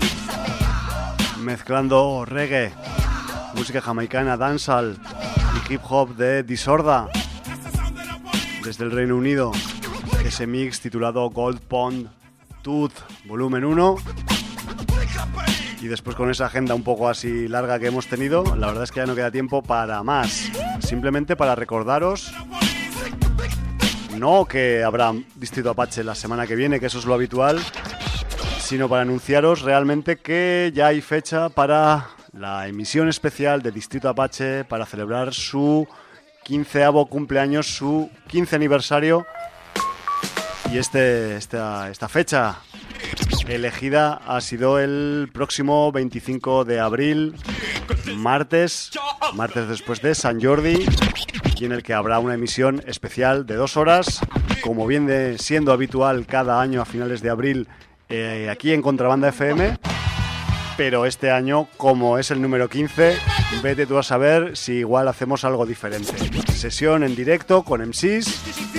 mezclando reggae, música jamaicana, dancehall y hip hop de Disorda, desde el Reino Unido, ese mix titulado Gold Pond Tooth Volumen uno. Y después con esa agenda un poco así larga que hemos tenido, la verdad es que ya no queda tiempo para más. Simplemente para recordaros, no que habrá Distrito Apache la semana que viene, que eso es lo habitual, sino para anunciaros realmente que ya hay fecha para la emisión especial de Distrito Apache para celebrar su quinceavo cumpleaños, su quince aniversario. Y este, esta, esta fecha elegida ha sido el próximo veinticinco de abril, martes, martes después de San Jordi, y en el que habrá una emisión especial de dos horas, como viene siendo habitual cada año a finales de abril eh, aquí en Contrabanda F M. Pero este año, como es el número quince, vete tú a saber si igual hacemos algo diferente. Sesión en directo con M Cs,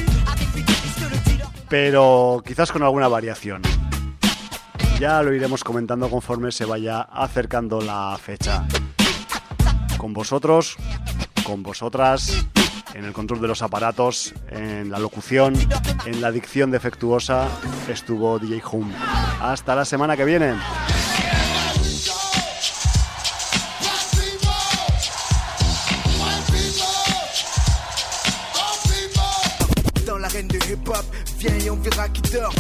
pero quizás con alguna variación. Ya lo iremos comentando conforme se vaya acercando la fecha. Con vosotros, con vosotras, en el control de los aparatos, en la locución, en la dicción defectuosa, estuvo D J Hum. Hasta la semana que viene. Viens et on verra qui dort.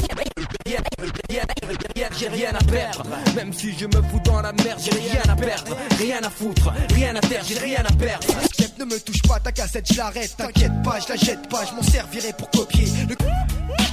J'ai rien à perdre. Même si je me fous dans la merde, j'ai rien à perdre. Rien à foutre, rien à terre, j'ai rien à perdre. Chef, ne me touche pas, ta cassette, je l'arrête. T'inquiète pas, je la jette pas, je m'en servirai pour copier. Le...